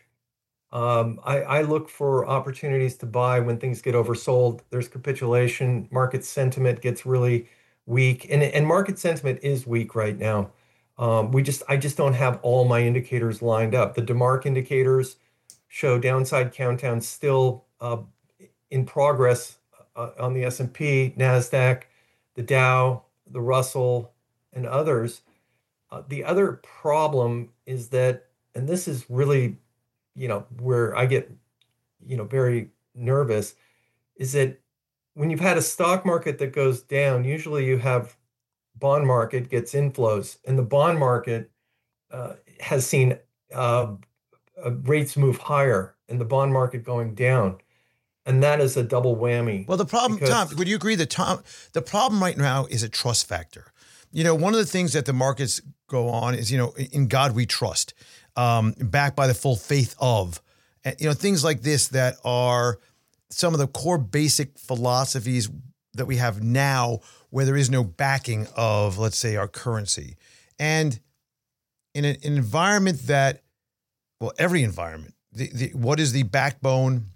Um, I, I look for opportunities to buy when things get oversold. There's capitulation. Market sentiment gets really weak, and and market sentiment is weak right now. Um, we just I just don't have all my indicators lined up. The DeMark indicators show downside countdown still uh, in progress uh, on the S and P, NASDAQ, the Dow, the Russell, and others. Uh, the other problem is that, and this is really, you know, where I get, you know, very nervous, is that when you've had a stock market that goes down, usually you have bond market gets inflows, and the bond market uh, has seen uh, uh, rates move higher and the bond market going down. And that is a double whammy. Well, the problem, because, Tom, would you agree that Tom, the problem right now is a trust factor? You know, one of the things that the markets go on is, you know, in God we trust, um, backed by the full faith of, you know, things like this that are some of the core basic philosophies that we have now where there is no backing of, let's say, our currency. And in an, an environment that, well, every environment, the, the, what is the backbone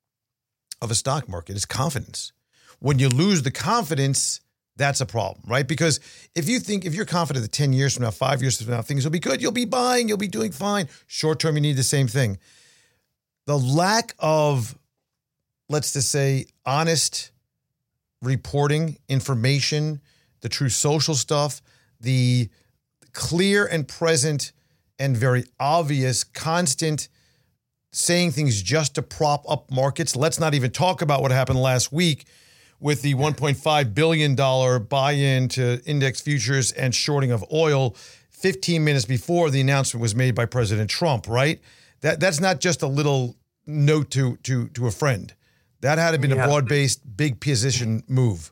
of a stock market is confidence. When you lose the confidence, that's a problem, right? Because if you think, if you're confident that ten years from now, five years from now, things will be good, you'll be buying, you'll be doing fine. Short term, you need the same thing. The lack of, let's just say, honest reporting, information, the true social stuff, the clear and present and very obvious, constant saying things just to prop up markets. Let's not even talk about what happened last week with the one point five billion dollars buy-in to index futures and shorting of oil fifteen minutes before the announcement was made by President Trump, right? That That's not just a little note to to to a friend. That had to been yeah. a broad-based, big position move.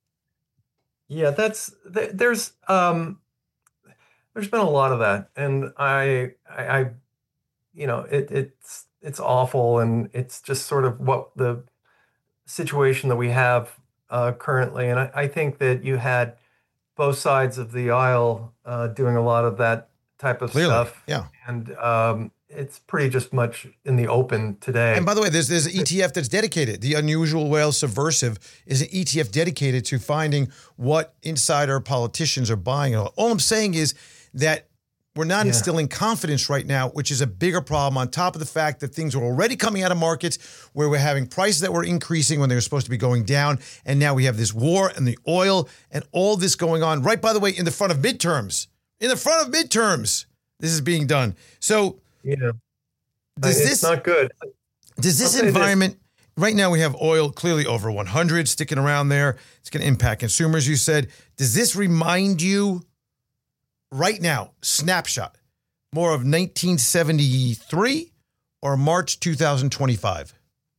Yeah, that's there's um, there's been a lot of that, and I I, I you know it, it's it's awful, and it's just sort of what the situation that we have uh, currently. And I, I think that you had both sides of the aisle uh, doing a lot of that type of Clearly, stuff. Yeah. And um, it's pretty just much in the open today. And by the way, there's there's an E T F that's dedicated. The Unusual Whale Subversive is an E T F dedicated to finding what insider politicians are buying. All I'm saying is that we're not yeah. instilling confidence right now, which is a bigger problem on top of the fact that things are already coming out of markets where we're having prices that were increasing when they were supposed to be going down. And now we have this war and the oil and all this going on right, by the way, in the front of midterms. In the front of midterms, this is being done. So yeah, does it's this, not good. Does this environment, this. right now we have oil clearly over one hundred sticking around there. It's going to impact consumers, you said. Does this remind you right now, snapshot, more of nineteen seventy-three or March two thousand twenty-five?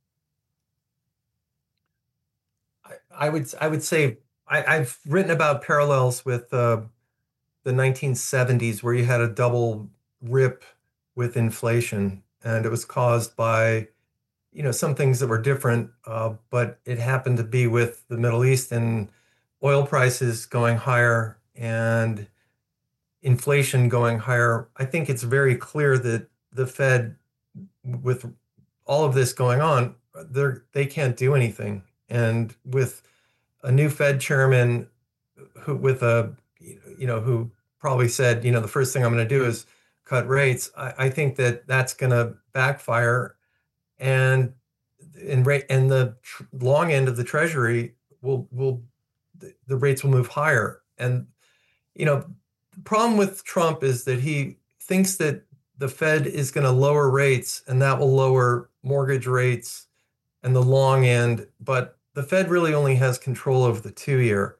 I, I would I would say I, I've written about parallels with uh, the nineteen seventies, where you had a double rip with inflation, and it was caused by, you know, some things that were different, uh, but it happened to be with the Middle East and oil prices going higher and inflation going higher. I think it's very clear that the Fed, with all of this going on, they're, they can't do anything. And with a new Fed chairman who, with a, you know, who probably said, you know, the first thing I'm going to do is cut rates, I, I think that that's going to backfire, and and rate and the tr- long end of the Treasury will will the, the rates will move higher. And you know, the problem with Trump is that he thinks that the Fed is going to lower rates, and that will lower mortgage rates and the long end. But the Fed really only has control of the two-year.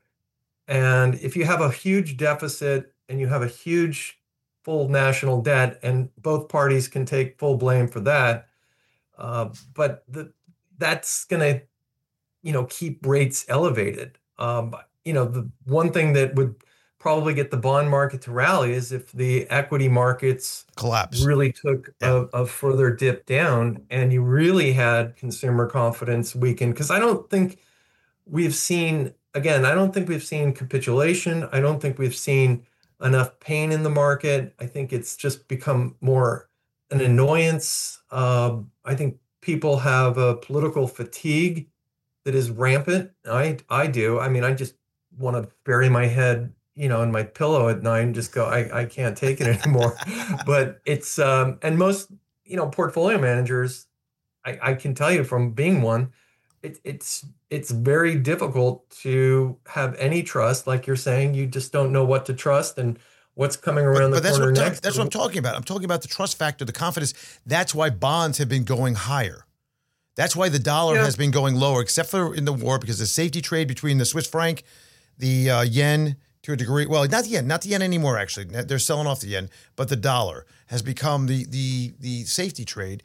And if you have a huge deficit and you have a huge full national debt, and both parties can take full blame for that, uh, but the, that's going to, you know, keep rates elevated. Um, you know, the one thing that would probably get the bond market to rally is if the equity markets collapse, really took yeah. a, a further dip down, and you really had consumer confidence weaken. Because I don't think we've seen, again, I don't think we've seen capitulation. I don't think we've seen enough pain in the market. I think it's just become more an annoyance. Uh, I think people have a political fatigue that is rampant. I I do. I mean, I just want to bury my head, you know, in my pillow at night and just go, I, I can't take it anymore. But it's, um, and most, you know, portfolio managers, I, I can tell you from being one, it, it's, it's very difficult to have any trust. Like you're saying, you just don't know what to trust and what's coming around but, the but that's corner what, next. That's what I'm talking about. I'm talking about the trust factor, the confidence. That's why bonds have been going higher. That's why the dollar yeah. has been going lower, except for in the war, because the safety trade between the Swiss franc, the uh, yen, to a degree, well, not the yen, not the yen anymore, actually. They're selling off the yen, but the dollar has become the the the safety trade.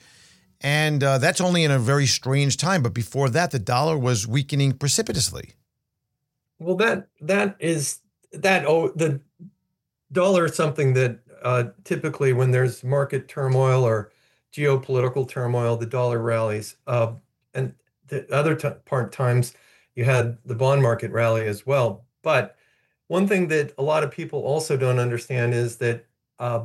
And uh, that's only in a very strange time. But before that, the dollar was weakening precipitously. Well, that that is, that, oh, the dollar is something that uh, typically when there's market turmoil or geopolitical turmoil, the dollar rallies. Uh, and the other t- part times, you had the bond market rally as well. But one thing that a lot of people also don't understand is that uh,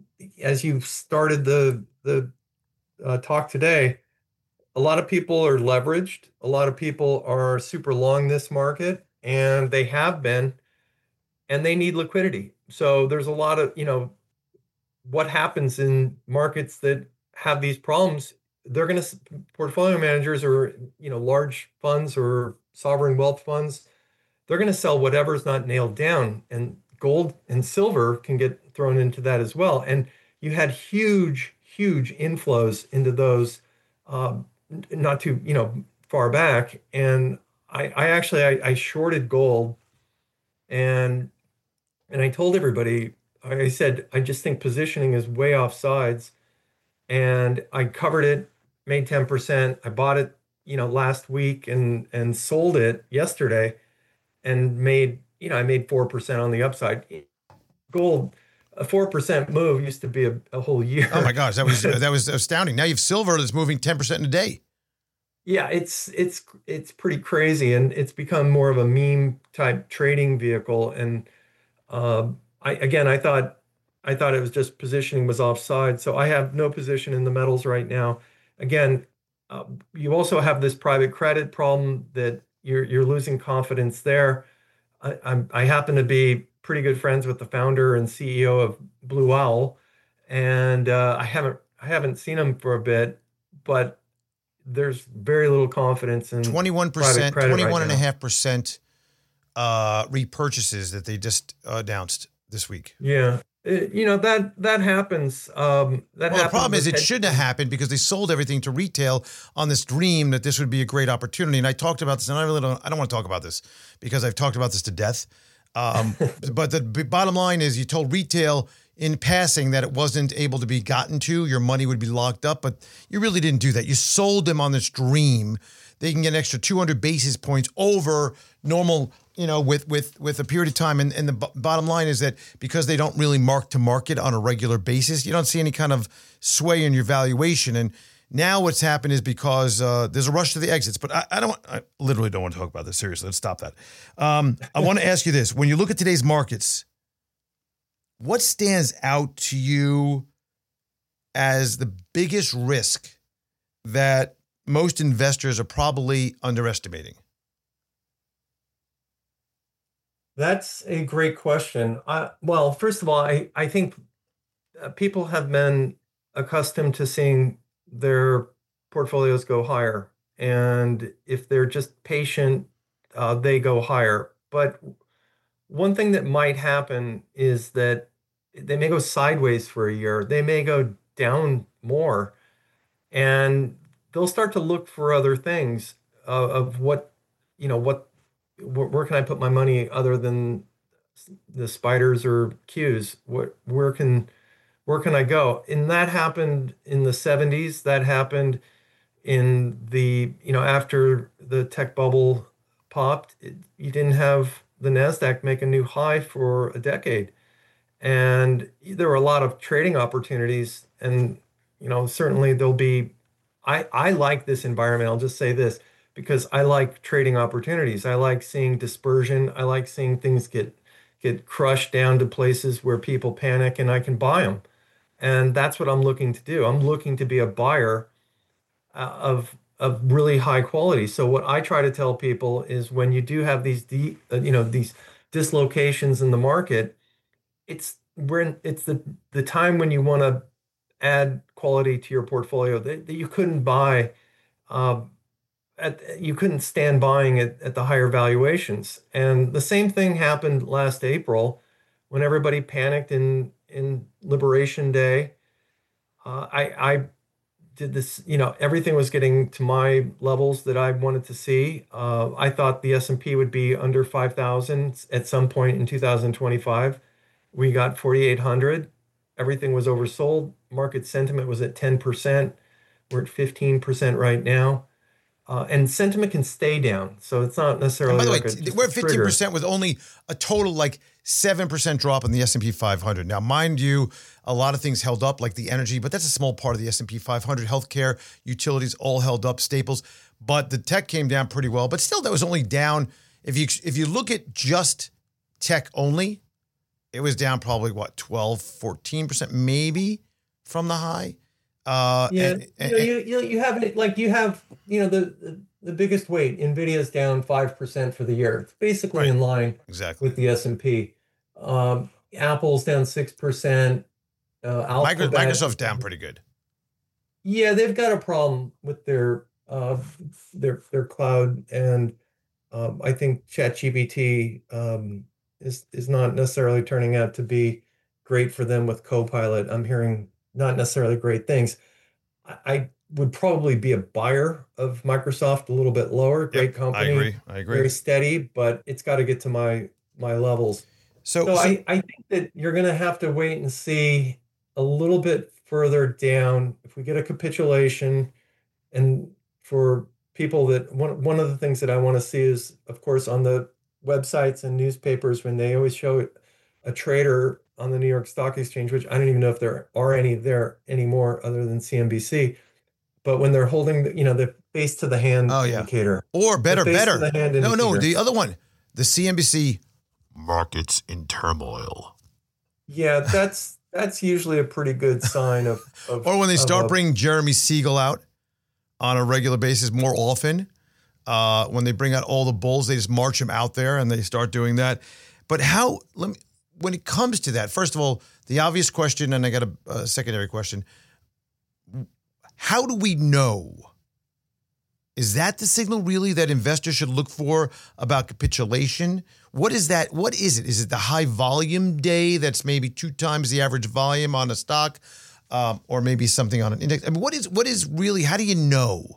as you started the the uh, talk today, a lot of people are leveraged. A lot of people are super long this market, and they have been, and they need liquidity. So there's a lot of, you know, what happens in markets that have these problems, they're going to, portfolio managers or, you know, large funds or sovereign wealth funds, they're going to sell whatever's not nailed down, and gold and silver can get thrown into that as well. And you had huge, huge inflows into those um, not too, you know, far back. And I, I actually, I, I shorted gold, and, and I told everybody, I said, I just think positioning is way off sides. And I covered it, made ten percent. I bought it, you know, last week and and sold it yesterday and made, you know, I made four percent on the upside. Gold, a four percent move used to be a, a whole year. Oh my gosh, that was that was astounding. Now you have silver that's moving ten percent in a day. Yeah, it's it's it's pretty crazy, and it's become more of a meme type trading vehicle. And uh, I again, I thought I thought it was just positioning was offside, so I have no position in the metals right now. Again, uh, you also have this private credit problem that you're you're losing confidence there. I, I'm I happen to be pretty good friends with the founder and C E O of Blue Owl, and uh, I haven't I haven't seen him for a bit, but there's very little confidence in twenty-one percent, twenty-one and a half percent uh, repurchases that they just uh, announced this week. Yeah. It, you know, that that happens. Um, that well, happens the problem is it head- shouldn't have happened because they sold everything to retail on this dream that this would be a great opportunity. And I talked about this, and I really don't, I don't want to talk about this because I've talked about this to death. Um, but the b- bottom line is you told retail in passing that it wasn't able to be gotten to, your money would be locked up, but you really didn't do that. You sold them on this dream. They can get an extra two hundred basis points over normal, you know, with with with a period of time. And, and the b- bottom line is that because they don't really mark to market on a regular basis, you don't see any kind of sway in your valuation. And now what's happened is because uh, there's a rush to the exits. But I, I don't, I literally don't want to talk about this. Seriously, let's stop that. Um, I want to ask you this. When you look at today's markets, what stands out to you as the biggest risk that most investors are probably underestimating? That's a great question. Uh, well, first of all, I, I think uh, people have been accustomed to seeing their portfolios go higher. And if they're just patient, uh, they go higher. But one thing that might happen is that they may go sideways for a year. They may go down more, and they'll start to look for other things uh, of what, you know, what, wh- where can I put my money other than the spiders or Qs? What, where can, where can I go? And that happened in the seventies. That happened in the, you know, after the tech bubble popped, it, you didn't have the NASDAQ make a new high for a decade. And there were a lot of trading opportunities. And, you know, certainly there'll be, I, I like this environment. I'll just say this, because I like trading opportunities. I like seeing dispersion. I like seeing things get get crushed down to places where people panic and I can buy them. And that's what I'm looking to do. I'm looking to be a buyer uh, of of really high quality. So what I try to tell people is when you do have these deep, uh, you know, these dislocations in the market, it's when it's the the time when you want to add quality to your portfolio that, that you couldn't buy uh, at you couldn't stand buying it at the higher valuations. And the same thing happened last April when everybody panicked in in Liberation Day. Uh, I I did this, you know, everything was getting to my levels that I wanted to see. Uh, I thought the S and P would be under five thousand at some point in two thousand twenty-five. We got forty-eight hundred. Everything was oversold. Market sentiment was at ten percent. We're at fifteen percent right now. Uh, and sentiment can stay down. So it's not necessarily And by the like way, a, t- just we're a at fifteen trigger. percent with only a total like seven percent drop in the S and P five hundred. Now, mind you, a lot of things held up like the energy, but that's a small part of the S and P five hundred. Healthcare, utilities, all held up, staples. But the tech came down pretty well. But still, that was only down. If you if you look at just tech only, it was down probably, what, twelve, fourteen percent maybe from the high. Uh, Yeah, and- you, and- know, you, you you have it like you have, you know, the the, the biggest weight. Nvidia's down five percent for the year. It's basically Right. in line exactly. with the S and P. Um, Apple's down six percent. Uh, Micro, Alphabet, Microsoft's down pretty good. Yeah, they've got a problem with their uh, their their cloud, and um, I think ChatGPT um, is is not necessarily turning out to be great for them with Copilot. I'm hearing not necessarily great things. I, I would probably be a buyer of Microsoft a little bit lower. Great Yep, company, I agree. I agree. very steady, but it's got to get to my my levels. So, So so- I, I think that you're going to have to wait and see a little bit further down if we get a capitulation. And for people that one one of the things that I want to see is, of course, on the websites and newspapers when they always show a trader on the New York Stock Exchange, which I don't even know if there are any there anymore other than C N B C. But when they're holding, the, you know, the face to the hand Oh, yeah. indicator, or better, the face better. to the hand No, no, indicator. the other one, the C N B C markets in turmoil. Yeah, that's that's usually a pretty good sign of. of Or when they of start a- bringing Jeremy Siegel out on a regular basis more often, uh, when they bring out all the bulls, they just march them out there and they start doing that. But how, let me, when it comes to that, first of all, the obvious question, and I got a, a secondary question. How do we know? Is that the signal really that investors should look for about capitulation? What is that? What is it? Is it the high volume day that's maybe two times the average volume on a stock, um, or maybe something on an index? I mean, what is what is really? How do you know?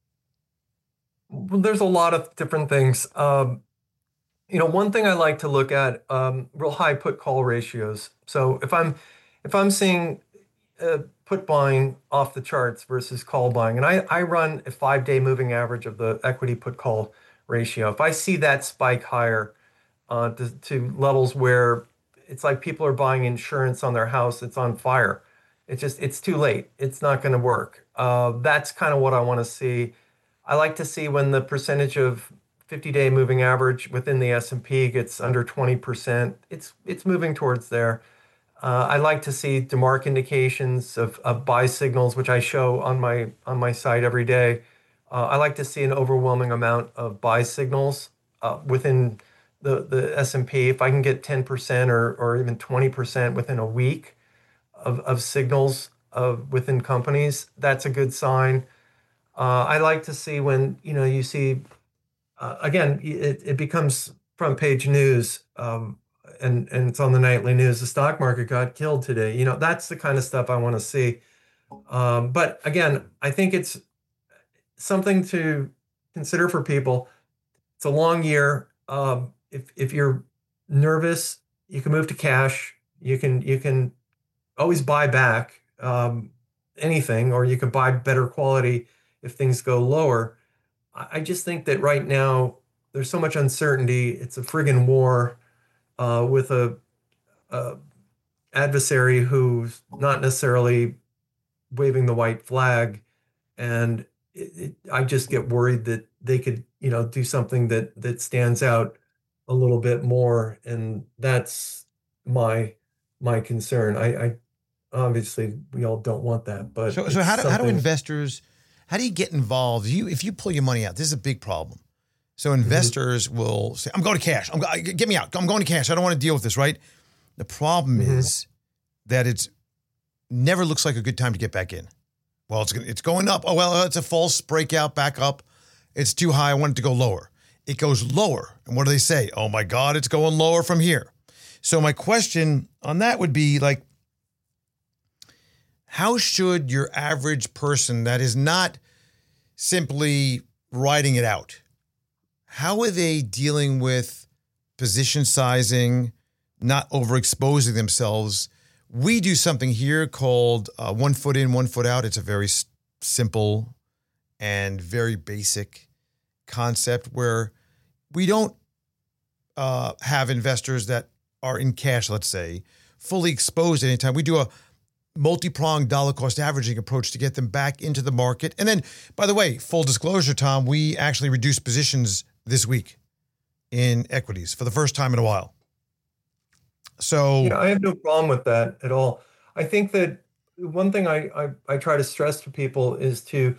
Well, there's a lot of different things. Um, you know, one thing I like to look at, um, real high put call ratios. So if I'm if I'm seeing uh, put buying off the charts versus call buying, and I, I run a five day moving average of the equity put call ratio. If I see that spike higher uh, to, to levels where it's like people are buying insurance on their house, it's on fire. It's just, it's too late. It's not going to work. Uh, that's kind of what I want to see. I like to see when the percentage of fifty day moving average within the S and P gets under twenty percent. It's it's moving towards there. Uh, I like to see DeMark indications of, of buy signals, which I show on my on my site every day. Uh, I like to see an overwhelming amount of buy signals uh, within the, the S and P. If I can get ten percent or or even twenty percent within a week of, of signals of within companies, that's a good sign. Uh, I like to see when, you know, you see, uh, again, it, it becomes front page news. Um, and and it's on the nightly news. The stock market got killed today. You know, that's the kind of stuff I want to see. Um, but again, I think it's something to consider for people. It's a long year. Um, if if you're nervous, you can move to cash. You can you can always buy back um, anything, or you can buy better quality if things go lower. I, I just think that right now there's so much uncertainty. It's a friggin' war uh, with a, a adversary who's not necessarily waving the white flag, and it, it, I just get worried that they could, you know, do something that that stands out a little bit more, and that's my my concern. I, I obviously we all don't want that, but so so how do how do investors, how do you get involved? You if you pull your money out, this is a big problem. So investors mm-hmm. will say, "I'm going to cash. I'm get me out. I'm going to cash. I don't want to deal with this." Right? The problem mm-hmm. is that it's never looks like a good time to get back in. Well, it's it's going up. Oh well, it's a false breakout back up. It's too high. I want it to go lower. It goes lower, and what do they say? Oh my God, it's going lower from here. So my question on that would be like, how should your average person that is not simply riding it out, how are they dealing with position sizing, not overexposing themselves? We do something here called uh, one foot in, one foot out. It's a very s- simple and very basic concept where we don't uh, have investors that are in cash, let's say, fully exposed at any time. We do a multi-pronged dollar cost averaging approach to get them back into the market. And then, by the way, full disclosure, Tom, we actually reduced positions this week in equities for the first time in a while. So yeah, I have no problem with that at all. I think that one thing I I, I try to stress to people is to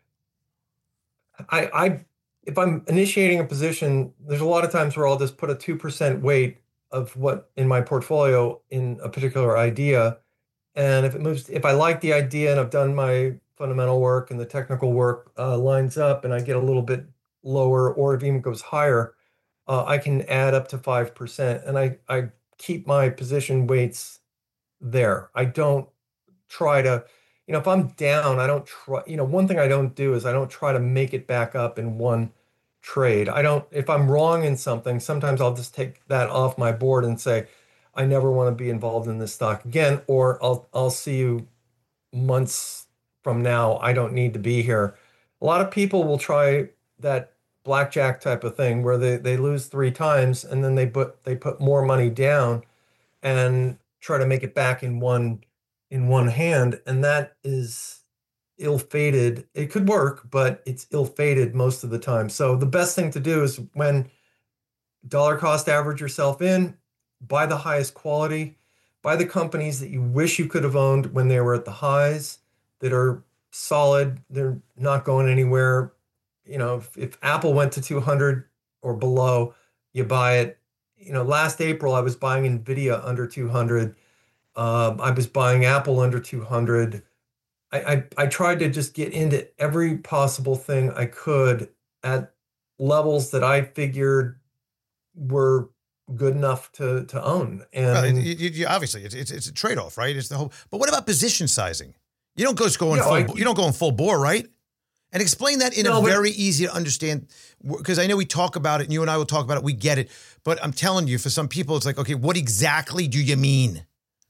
I I if I'm initiating a position, there's a lot of times where I'll just put a two percent weight of what in my portfolio in a particular idea. And if it moves, if I like the idea and I've done my fundamental work and the technical work uh, lines up and I get a little bit lower, or if it even goes higher, uh, I can add up to five percent. And I, I keep my position weights there. I don't try to, you know, if I'm down, I don't try, you know, one thing I don't do is I don't try to make it back up in one trade. I don't, if I'm wrong in something, sometimes I'll just take that off my board and say, I never want to be involved in this stock again, or I'll, I'll see you months from now. I don't need to be here. A lot of people will try that blackjack type of thing where they, they lose three times and then they put, they put more money down and try to make it back in one, in one hand. And that is ill-fated. It could work, but it's ill-fated most of the time. So the best thing to do is when dollar cost average yourself in, buy the highest quality, buy the companies that you wish you could have owned when they were at the highs, that are solid, they're not going anywhere. You know, if, if Apple went to two hundred or below, you buy it. You know, last April, I was buying NVIDIA under two hundred. Um, I was buying Apple under two hundred. I, I, I tried to just get into every possible thing I could at levels that I figured were good enough to to own. And well, you, you, obviously, it's, it's it's a trade off, right? It's the whole. But what about position sizing? You don't go going you know, full. I, you don't go in full bore, right? And explain that in no, a very but, easy to understand, because I know we talk about it, and you and I will talk about it. We get it, but I'm telling you, for some people, it's like, okay, what exactly do you mean?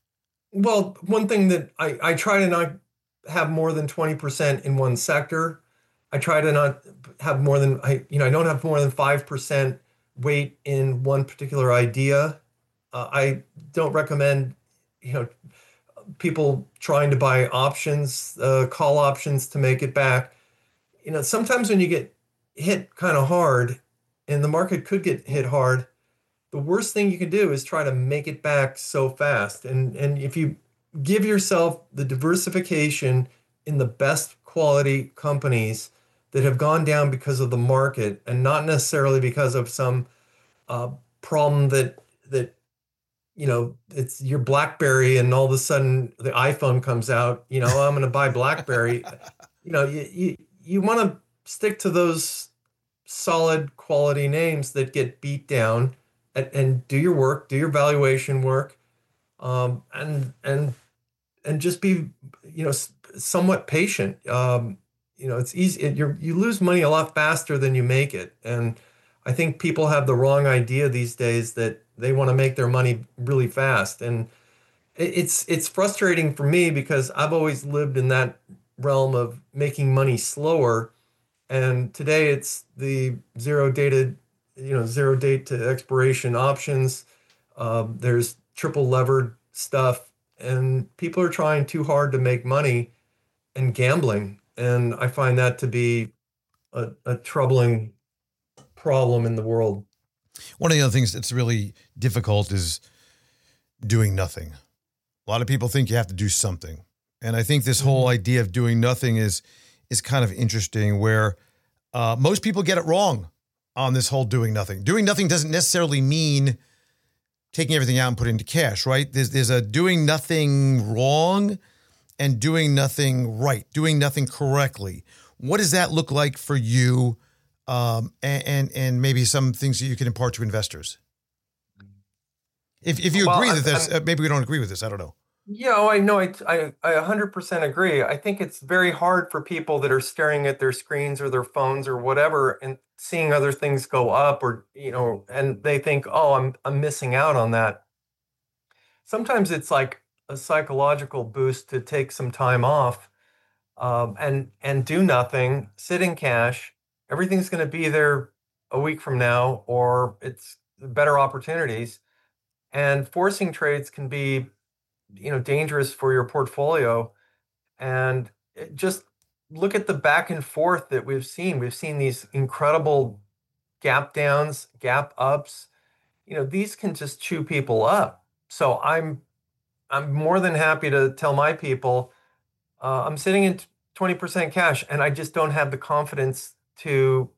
Well, one thing that I I try to not have more than twenty percent in one sector. I try to not have more than I you know I don't have more than five percent weight in one particular idea. Uh, I don't recommend, you know, people trying to buy options, uh, call options to make it back. You know, sometimes when you get hit kind of hard, and the market could get hit hard, the worst thing you can do is try to make it back so fast. And and if you give yourself the diversification in the best quality companies that have gone down because of the market and not necessarily because of some uh, problem that, that, you know, it's your BlackBerry and all of a sudden the iPhone comes out, you know, I'm going to buy BlackBerry. You know, you, you, you want to stick to those solid quality names that get beat down and, and do your work, do your valuation work, um, and and and just be, you know, s- somewhat patient. Um, you know, it's easy. It, you you lose money a lot faster than you make it, and I think people have the wrong idea these days that they want to make their money really fast, and it- it's it's frustrating for me because I've always lived in that realm of making money slower, and today it's the zero dated, you know, zero date to expiration options. Um, there's triple levered stuff, and people are trying too hard to make money and gambling. And I find that to be a, a troubling problem in the world. One of the other things that's really difficult is doing nothing. A lot of people think you have to do something. And I think this whole idea of doing nothing is is kind of interesting, where uh, most people get it wrong on this whole doing nothing. Doing nothing doesn't necessarily mean taking everything out and putting it into cash, right? There's there's a doing nothing wrong and doing nothing right, doing nothing correctly. What does that look like for you? Um, and, and and maybe some things that you can impart to investors. If if you Well, agree I'm- that this, I'm- uh, maybe we don't agree with this. I don't know. Yeah, oh, I know. I, I, I one hundred percent agree. I think it's very hard for people that are staring at their screens or their phones or whatever and seeing other things go up, or, you know, and they think, oh, I'm, I'm missing out on that. Sometimes it's like a psychological boost to take some time off, um, and, and do nothing, sit in cash. Everything's going to be there a week from now, or it's better opportunities. And forcing trades can be, you know, dangerous for your portfolio. And it- just look at the back and forth that we've seen. We've seen these incredible gap downs, gap ups. You know, these can just chew people up. So I'm I'm more than happy to tell my people, uh, I'm sitting in twenty percent cash, and I just don't have the confidence to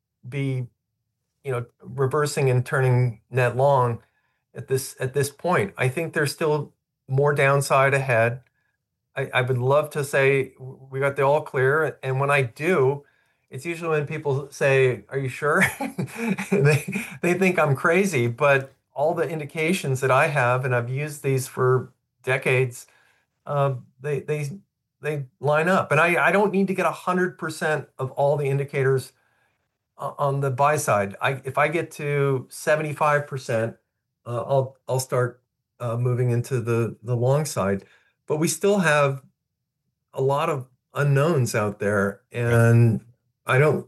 be, you know, reversing and turning net long at this at this point. I think there's still more downside ahead. I, I would love to say we got the all clear. And when I do, it's usually when people say, "Are you sure?" they they think I'm crazy, but all the indications that I have, and I've used these for decades, uh, they they they line up. And I, I don't need to get a hundred percent of all the indicators o- on the buy side. I if I get to seventy-five percent, uh, I'll I'll start uh, moving into the the long side. But we still have a lot of unknowns out there, Right. and I don't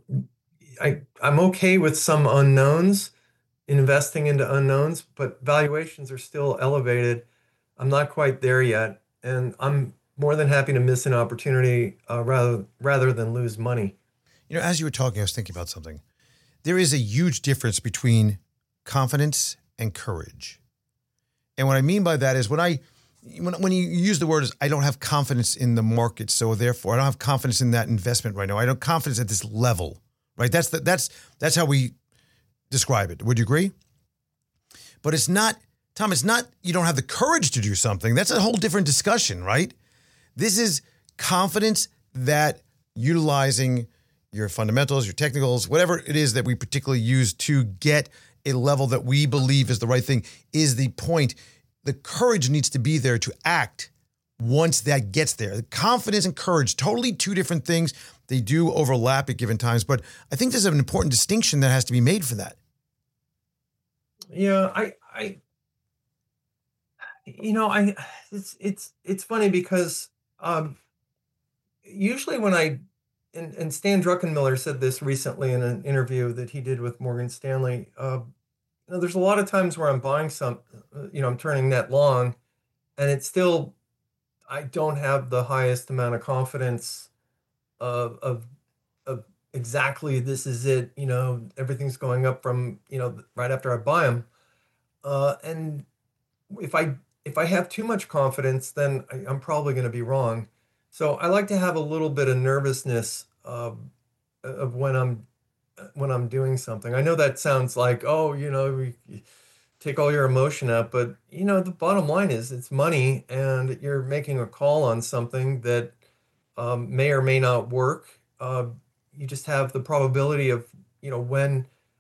I I'm okay with some unknowns, investing into unknowns, but valuations are still elevated. I'm not quite there yet, and I'm more than happy to miss an opportunity, uh, rather rather than lose money. You know, as you were talking, I was thinking about something. There is a huge difference between confidence and courage. And what I mean by that is when I, when, when you use the word is, I don't have confidence in the market, so therefore I don't have confidence in that investment right now. I don't have confidence at this level, right? That's the, that's that's how we describe it. Would you agree? But it's not, Tom, it's not you don't have the courage to do something. That's a whole different discussion, right? This is confidence that utilizing your fundamentals, your technicals, whatever it is that we particularly use to get a level that we believe is the right thing is the point. The courage needs to be there to act once that gets there. The confidence and courage, totally two different things. They do overlap at given times, but I think there's an important distinction that has to be made for that. Yeah, I I you know, I it's it's it's funny because um usually when I and, and Stan Druckenmiller said this recently in an interview that he did with Morgan Stanley. Uh, you know, there's a lot of times where I'm buying some, uh, you know, I'm turning net long, and it's still I don't have the highest amount of confidence of of of exactly this is it. You know, everything's going up from, you know, right after I buy them, uh, and if I if I have too much confidence, then I, I'm probably going to be wrong. So I like to have a little bit of nervousness of of when I'm when I'm doing something. I know that sounds like, oh, you know, we you take all your emotion out, but you know, the bottom line is it's money, and you're making a call on something that um, may or may not work. Uh, you just have the probability of, you know, when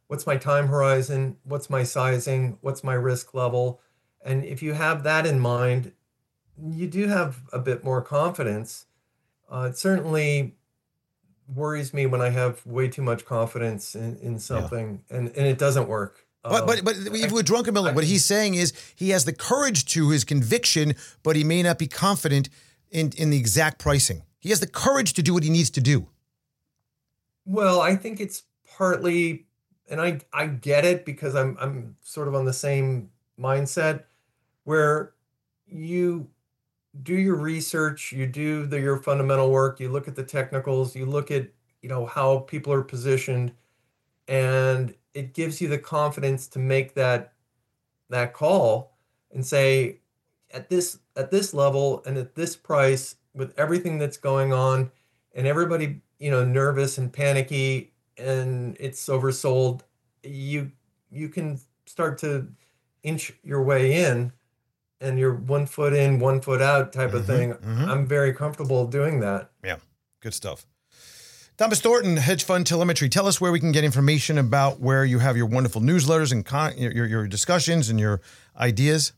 what's my time horizon, what's my sizing, what's my risk level. And if you have that in mind, you do have a bit more confidence. Uh, it certainly worries me when I have way too much confidence in, in something yeah. and, and it doesn't work. But but but even with Druckenmiller, what he's saying is he has the courage to his conviction, but he may not be confident in, in the exact pricing. He has the courage to do what he needs to do. Well, I think it's partly, and I I get it because I'm I'm sort of on the same mindset where you do your research, you do the, your fundamental work, you look at the technicals, you look at, you know, how people are positioned, and it gives you the confidence to make that that call and say, at this at this level and at this price, with everything that's going on and everybody, you know, nervous and panicky and it's oversold, you you can start to inch your way in, and you're one foot in, one foot out type of mm-hmm, thing. Mm-hmm. I'm very comfortable doing that. Yeah, good stuff. Thomas Thornton, Hedge Fund Telemetry. Tell us where we can get information about where you have your wonderful newsletters and con- your, your discussions and your ideas.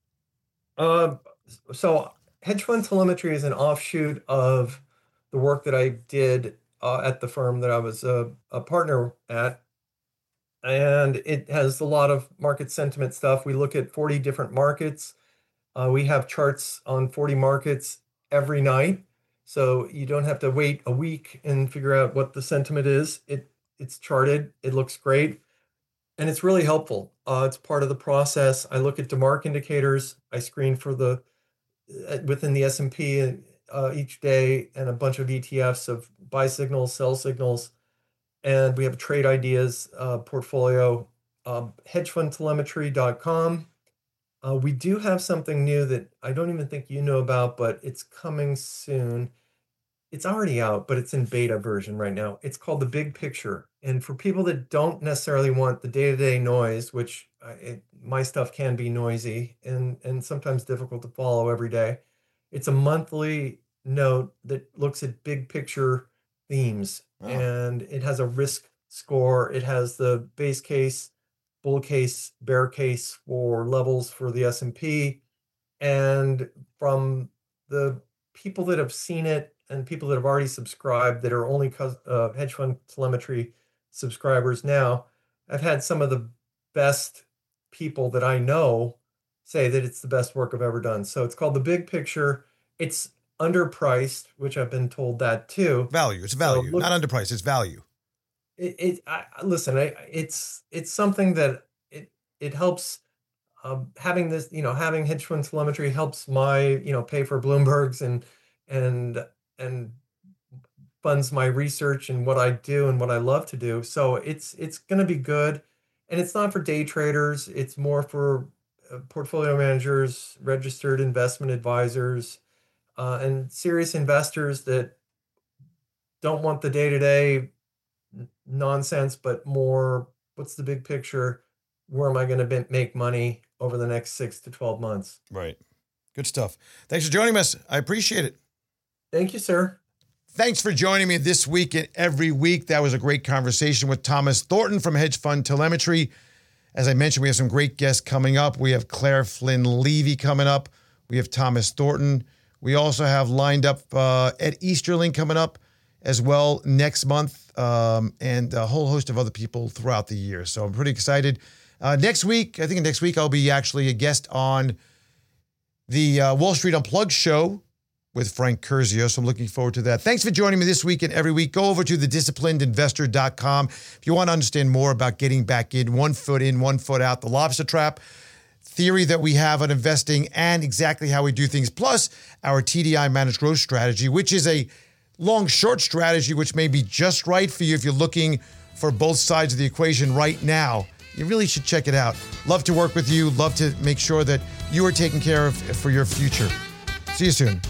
Uh, so Hedge Fund Telemetry is an offshoot of the work that I did uh, at the firm that I was a, a partner at. And it has a lot of market sentiment stuff. We look at forty different markets. Uh, we have charts on forty markets every night. So you don't have to wait a week and figure out what the sentiment is. It it's charted. It looks great. And it's really helpful. Uh, it's part of the process. I look at DeMark indicators. I screen for the uh, within the S and P uh, each day, and a bunch of E T Fs of buy signals, sell signals. And we have a trade ideas uh, portfolio, uh, hedge fund telemetry dot com. Uh, we do have something new that I don't even think you know about, but it's coming soon. It's already out, but it's in beta version right now. It's called The Big Picture. And for people that don't necessarily want the day-to-day noise, which uh, it, my stuff can be noisy and, and sometimes difficult to follow every day, it's a monthly note that looks at big picture themes. Oh. And it has a risk score. It has the base case, bull case, bear case for levels for the S and P. And from the people that have seen it and people that have already subscribed that are only uh, hedge fund telemetry subscribers now, I've had some of the best people that I know say that it's the best work I've ever done. So it's called The Big Picture. It's underpriced, which I've been told that too. Value. It's value, so look, not underpriced. It's value. It, it I, listen, I, it's, it's something that it, it helps um, having this, you know, having hedge fund telemetry helps my, you know, pay for Bloomberg's and, and, and funds my research and what I do and what I love to do. So it's, it's going to be good. And it's not for day traders. It's more for uh, portfolio managers, registered investment advisors, uh, and serious investors that don't want the day-to-day nonsense, but more, what's the big picture? Where am I going to make money over the next six to twelve months? Right. Good stuff. Thanks for joining us. I appreciate it. Thank you, sir. Thanks for joining me this week and every week. That was a great conversation with Thomas Thornton from Hedge Fund Telemetry. As I mentioned, we have some great guests coming up. We have Claire Flynn Levy coming up. We have Thomas Thornton. We also have lined up uh, Ed Easterling coming up as well next month, um, and a whole host of other people throughout the year. So I'm pretty excited. Uh, next week, I think next week I'll be actually a guest on the uh, Wall Street Unplugged show with Frank Curzio. So I'm looking forward to that. Thanks for joining me this week and every week. Go over to the disciplined investor dot com if you want to understand more about getting back in, one foot in, one foot out, the lobster trap theory that we have on investing, and exactly how we do things, plus our T D I managed growth strategy, which is a long-short strategy, which may be just right for you if you're looking for both sides of the equation right now. You really should check it out. Love to work with you. Love to make sure that you are taken care of for your future. See you soon.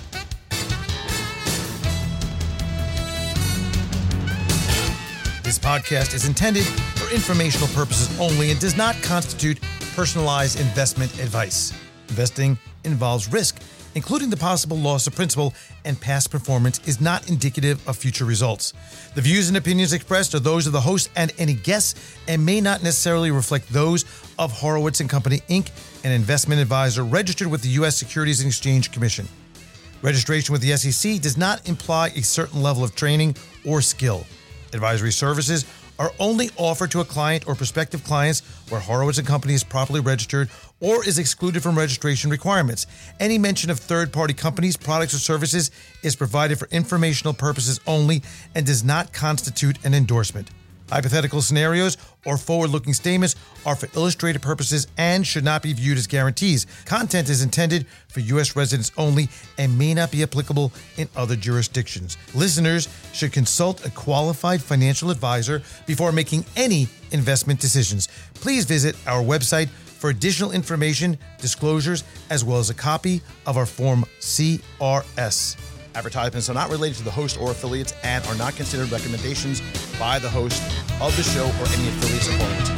This podcast is intended for informational purposes only and does not constitute personalized investment advice. Investing in involves risk, including the possible loss of principal, and past performance is not indicative of future results. The views and opinions expressed are those of the host and any guests and may not necessarily reflect those of Horowitz and Company, Incorporated, an investment advisor registered with the U S Securities and Exchange Commission. Registration with the S E C does not imply a certain level of training or skill. Advisory services are only offered to a client or prospective clients where Horowitz and Company is properly registered or is excluded from registration requirements. Any mention of third-party companies, products, or services is provided for informational purposes only and does not constitute an endorsement. Hypothetical scenarios or forward-looking statements are for illustrative purposes and should not be viewed as guarantees. Content is intended for U S residents only and may not be applicable in other jurisdictions. Listeners should consult a qualified financial advisor before making any investment decisions. Please visit our website for additional information, disclosures, as well as a copy of our Form C R S. Advertisements are not related to the host or affiliates and are not considered recommendations by the host of the show or any affiliates of Horowitz.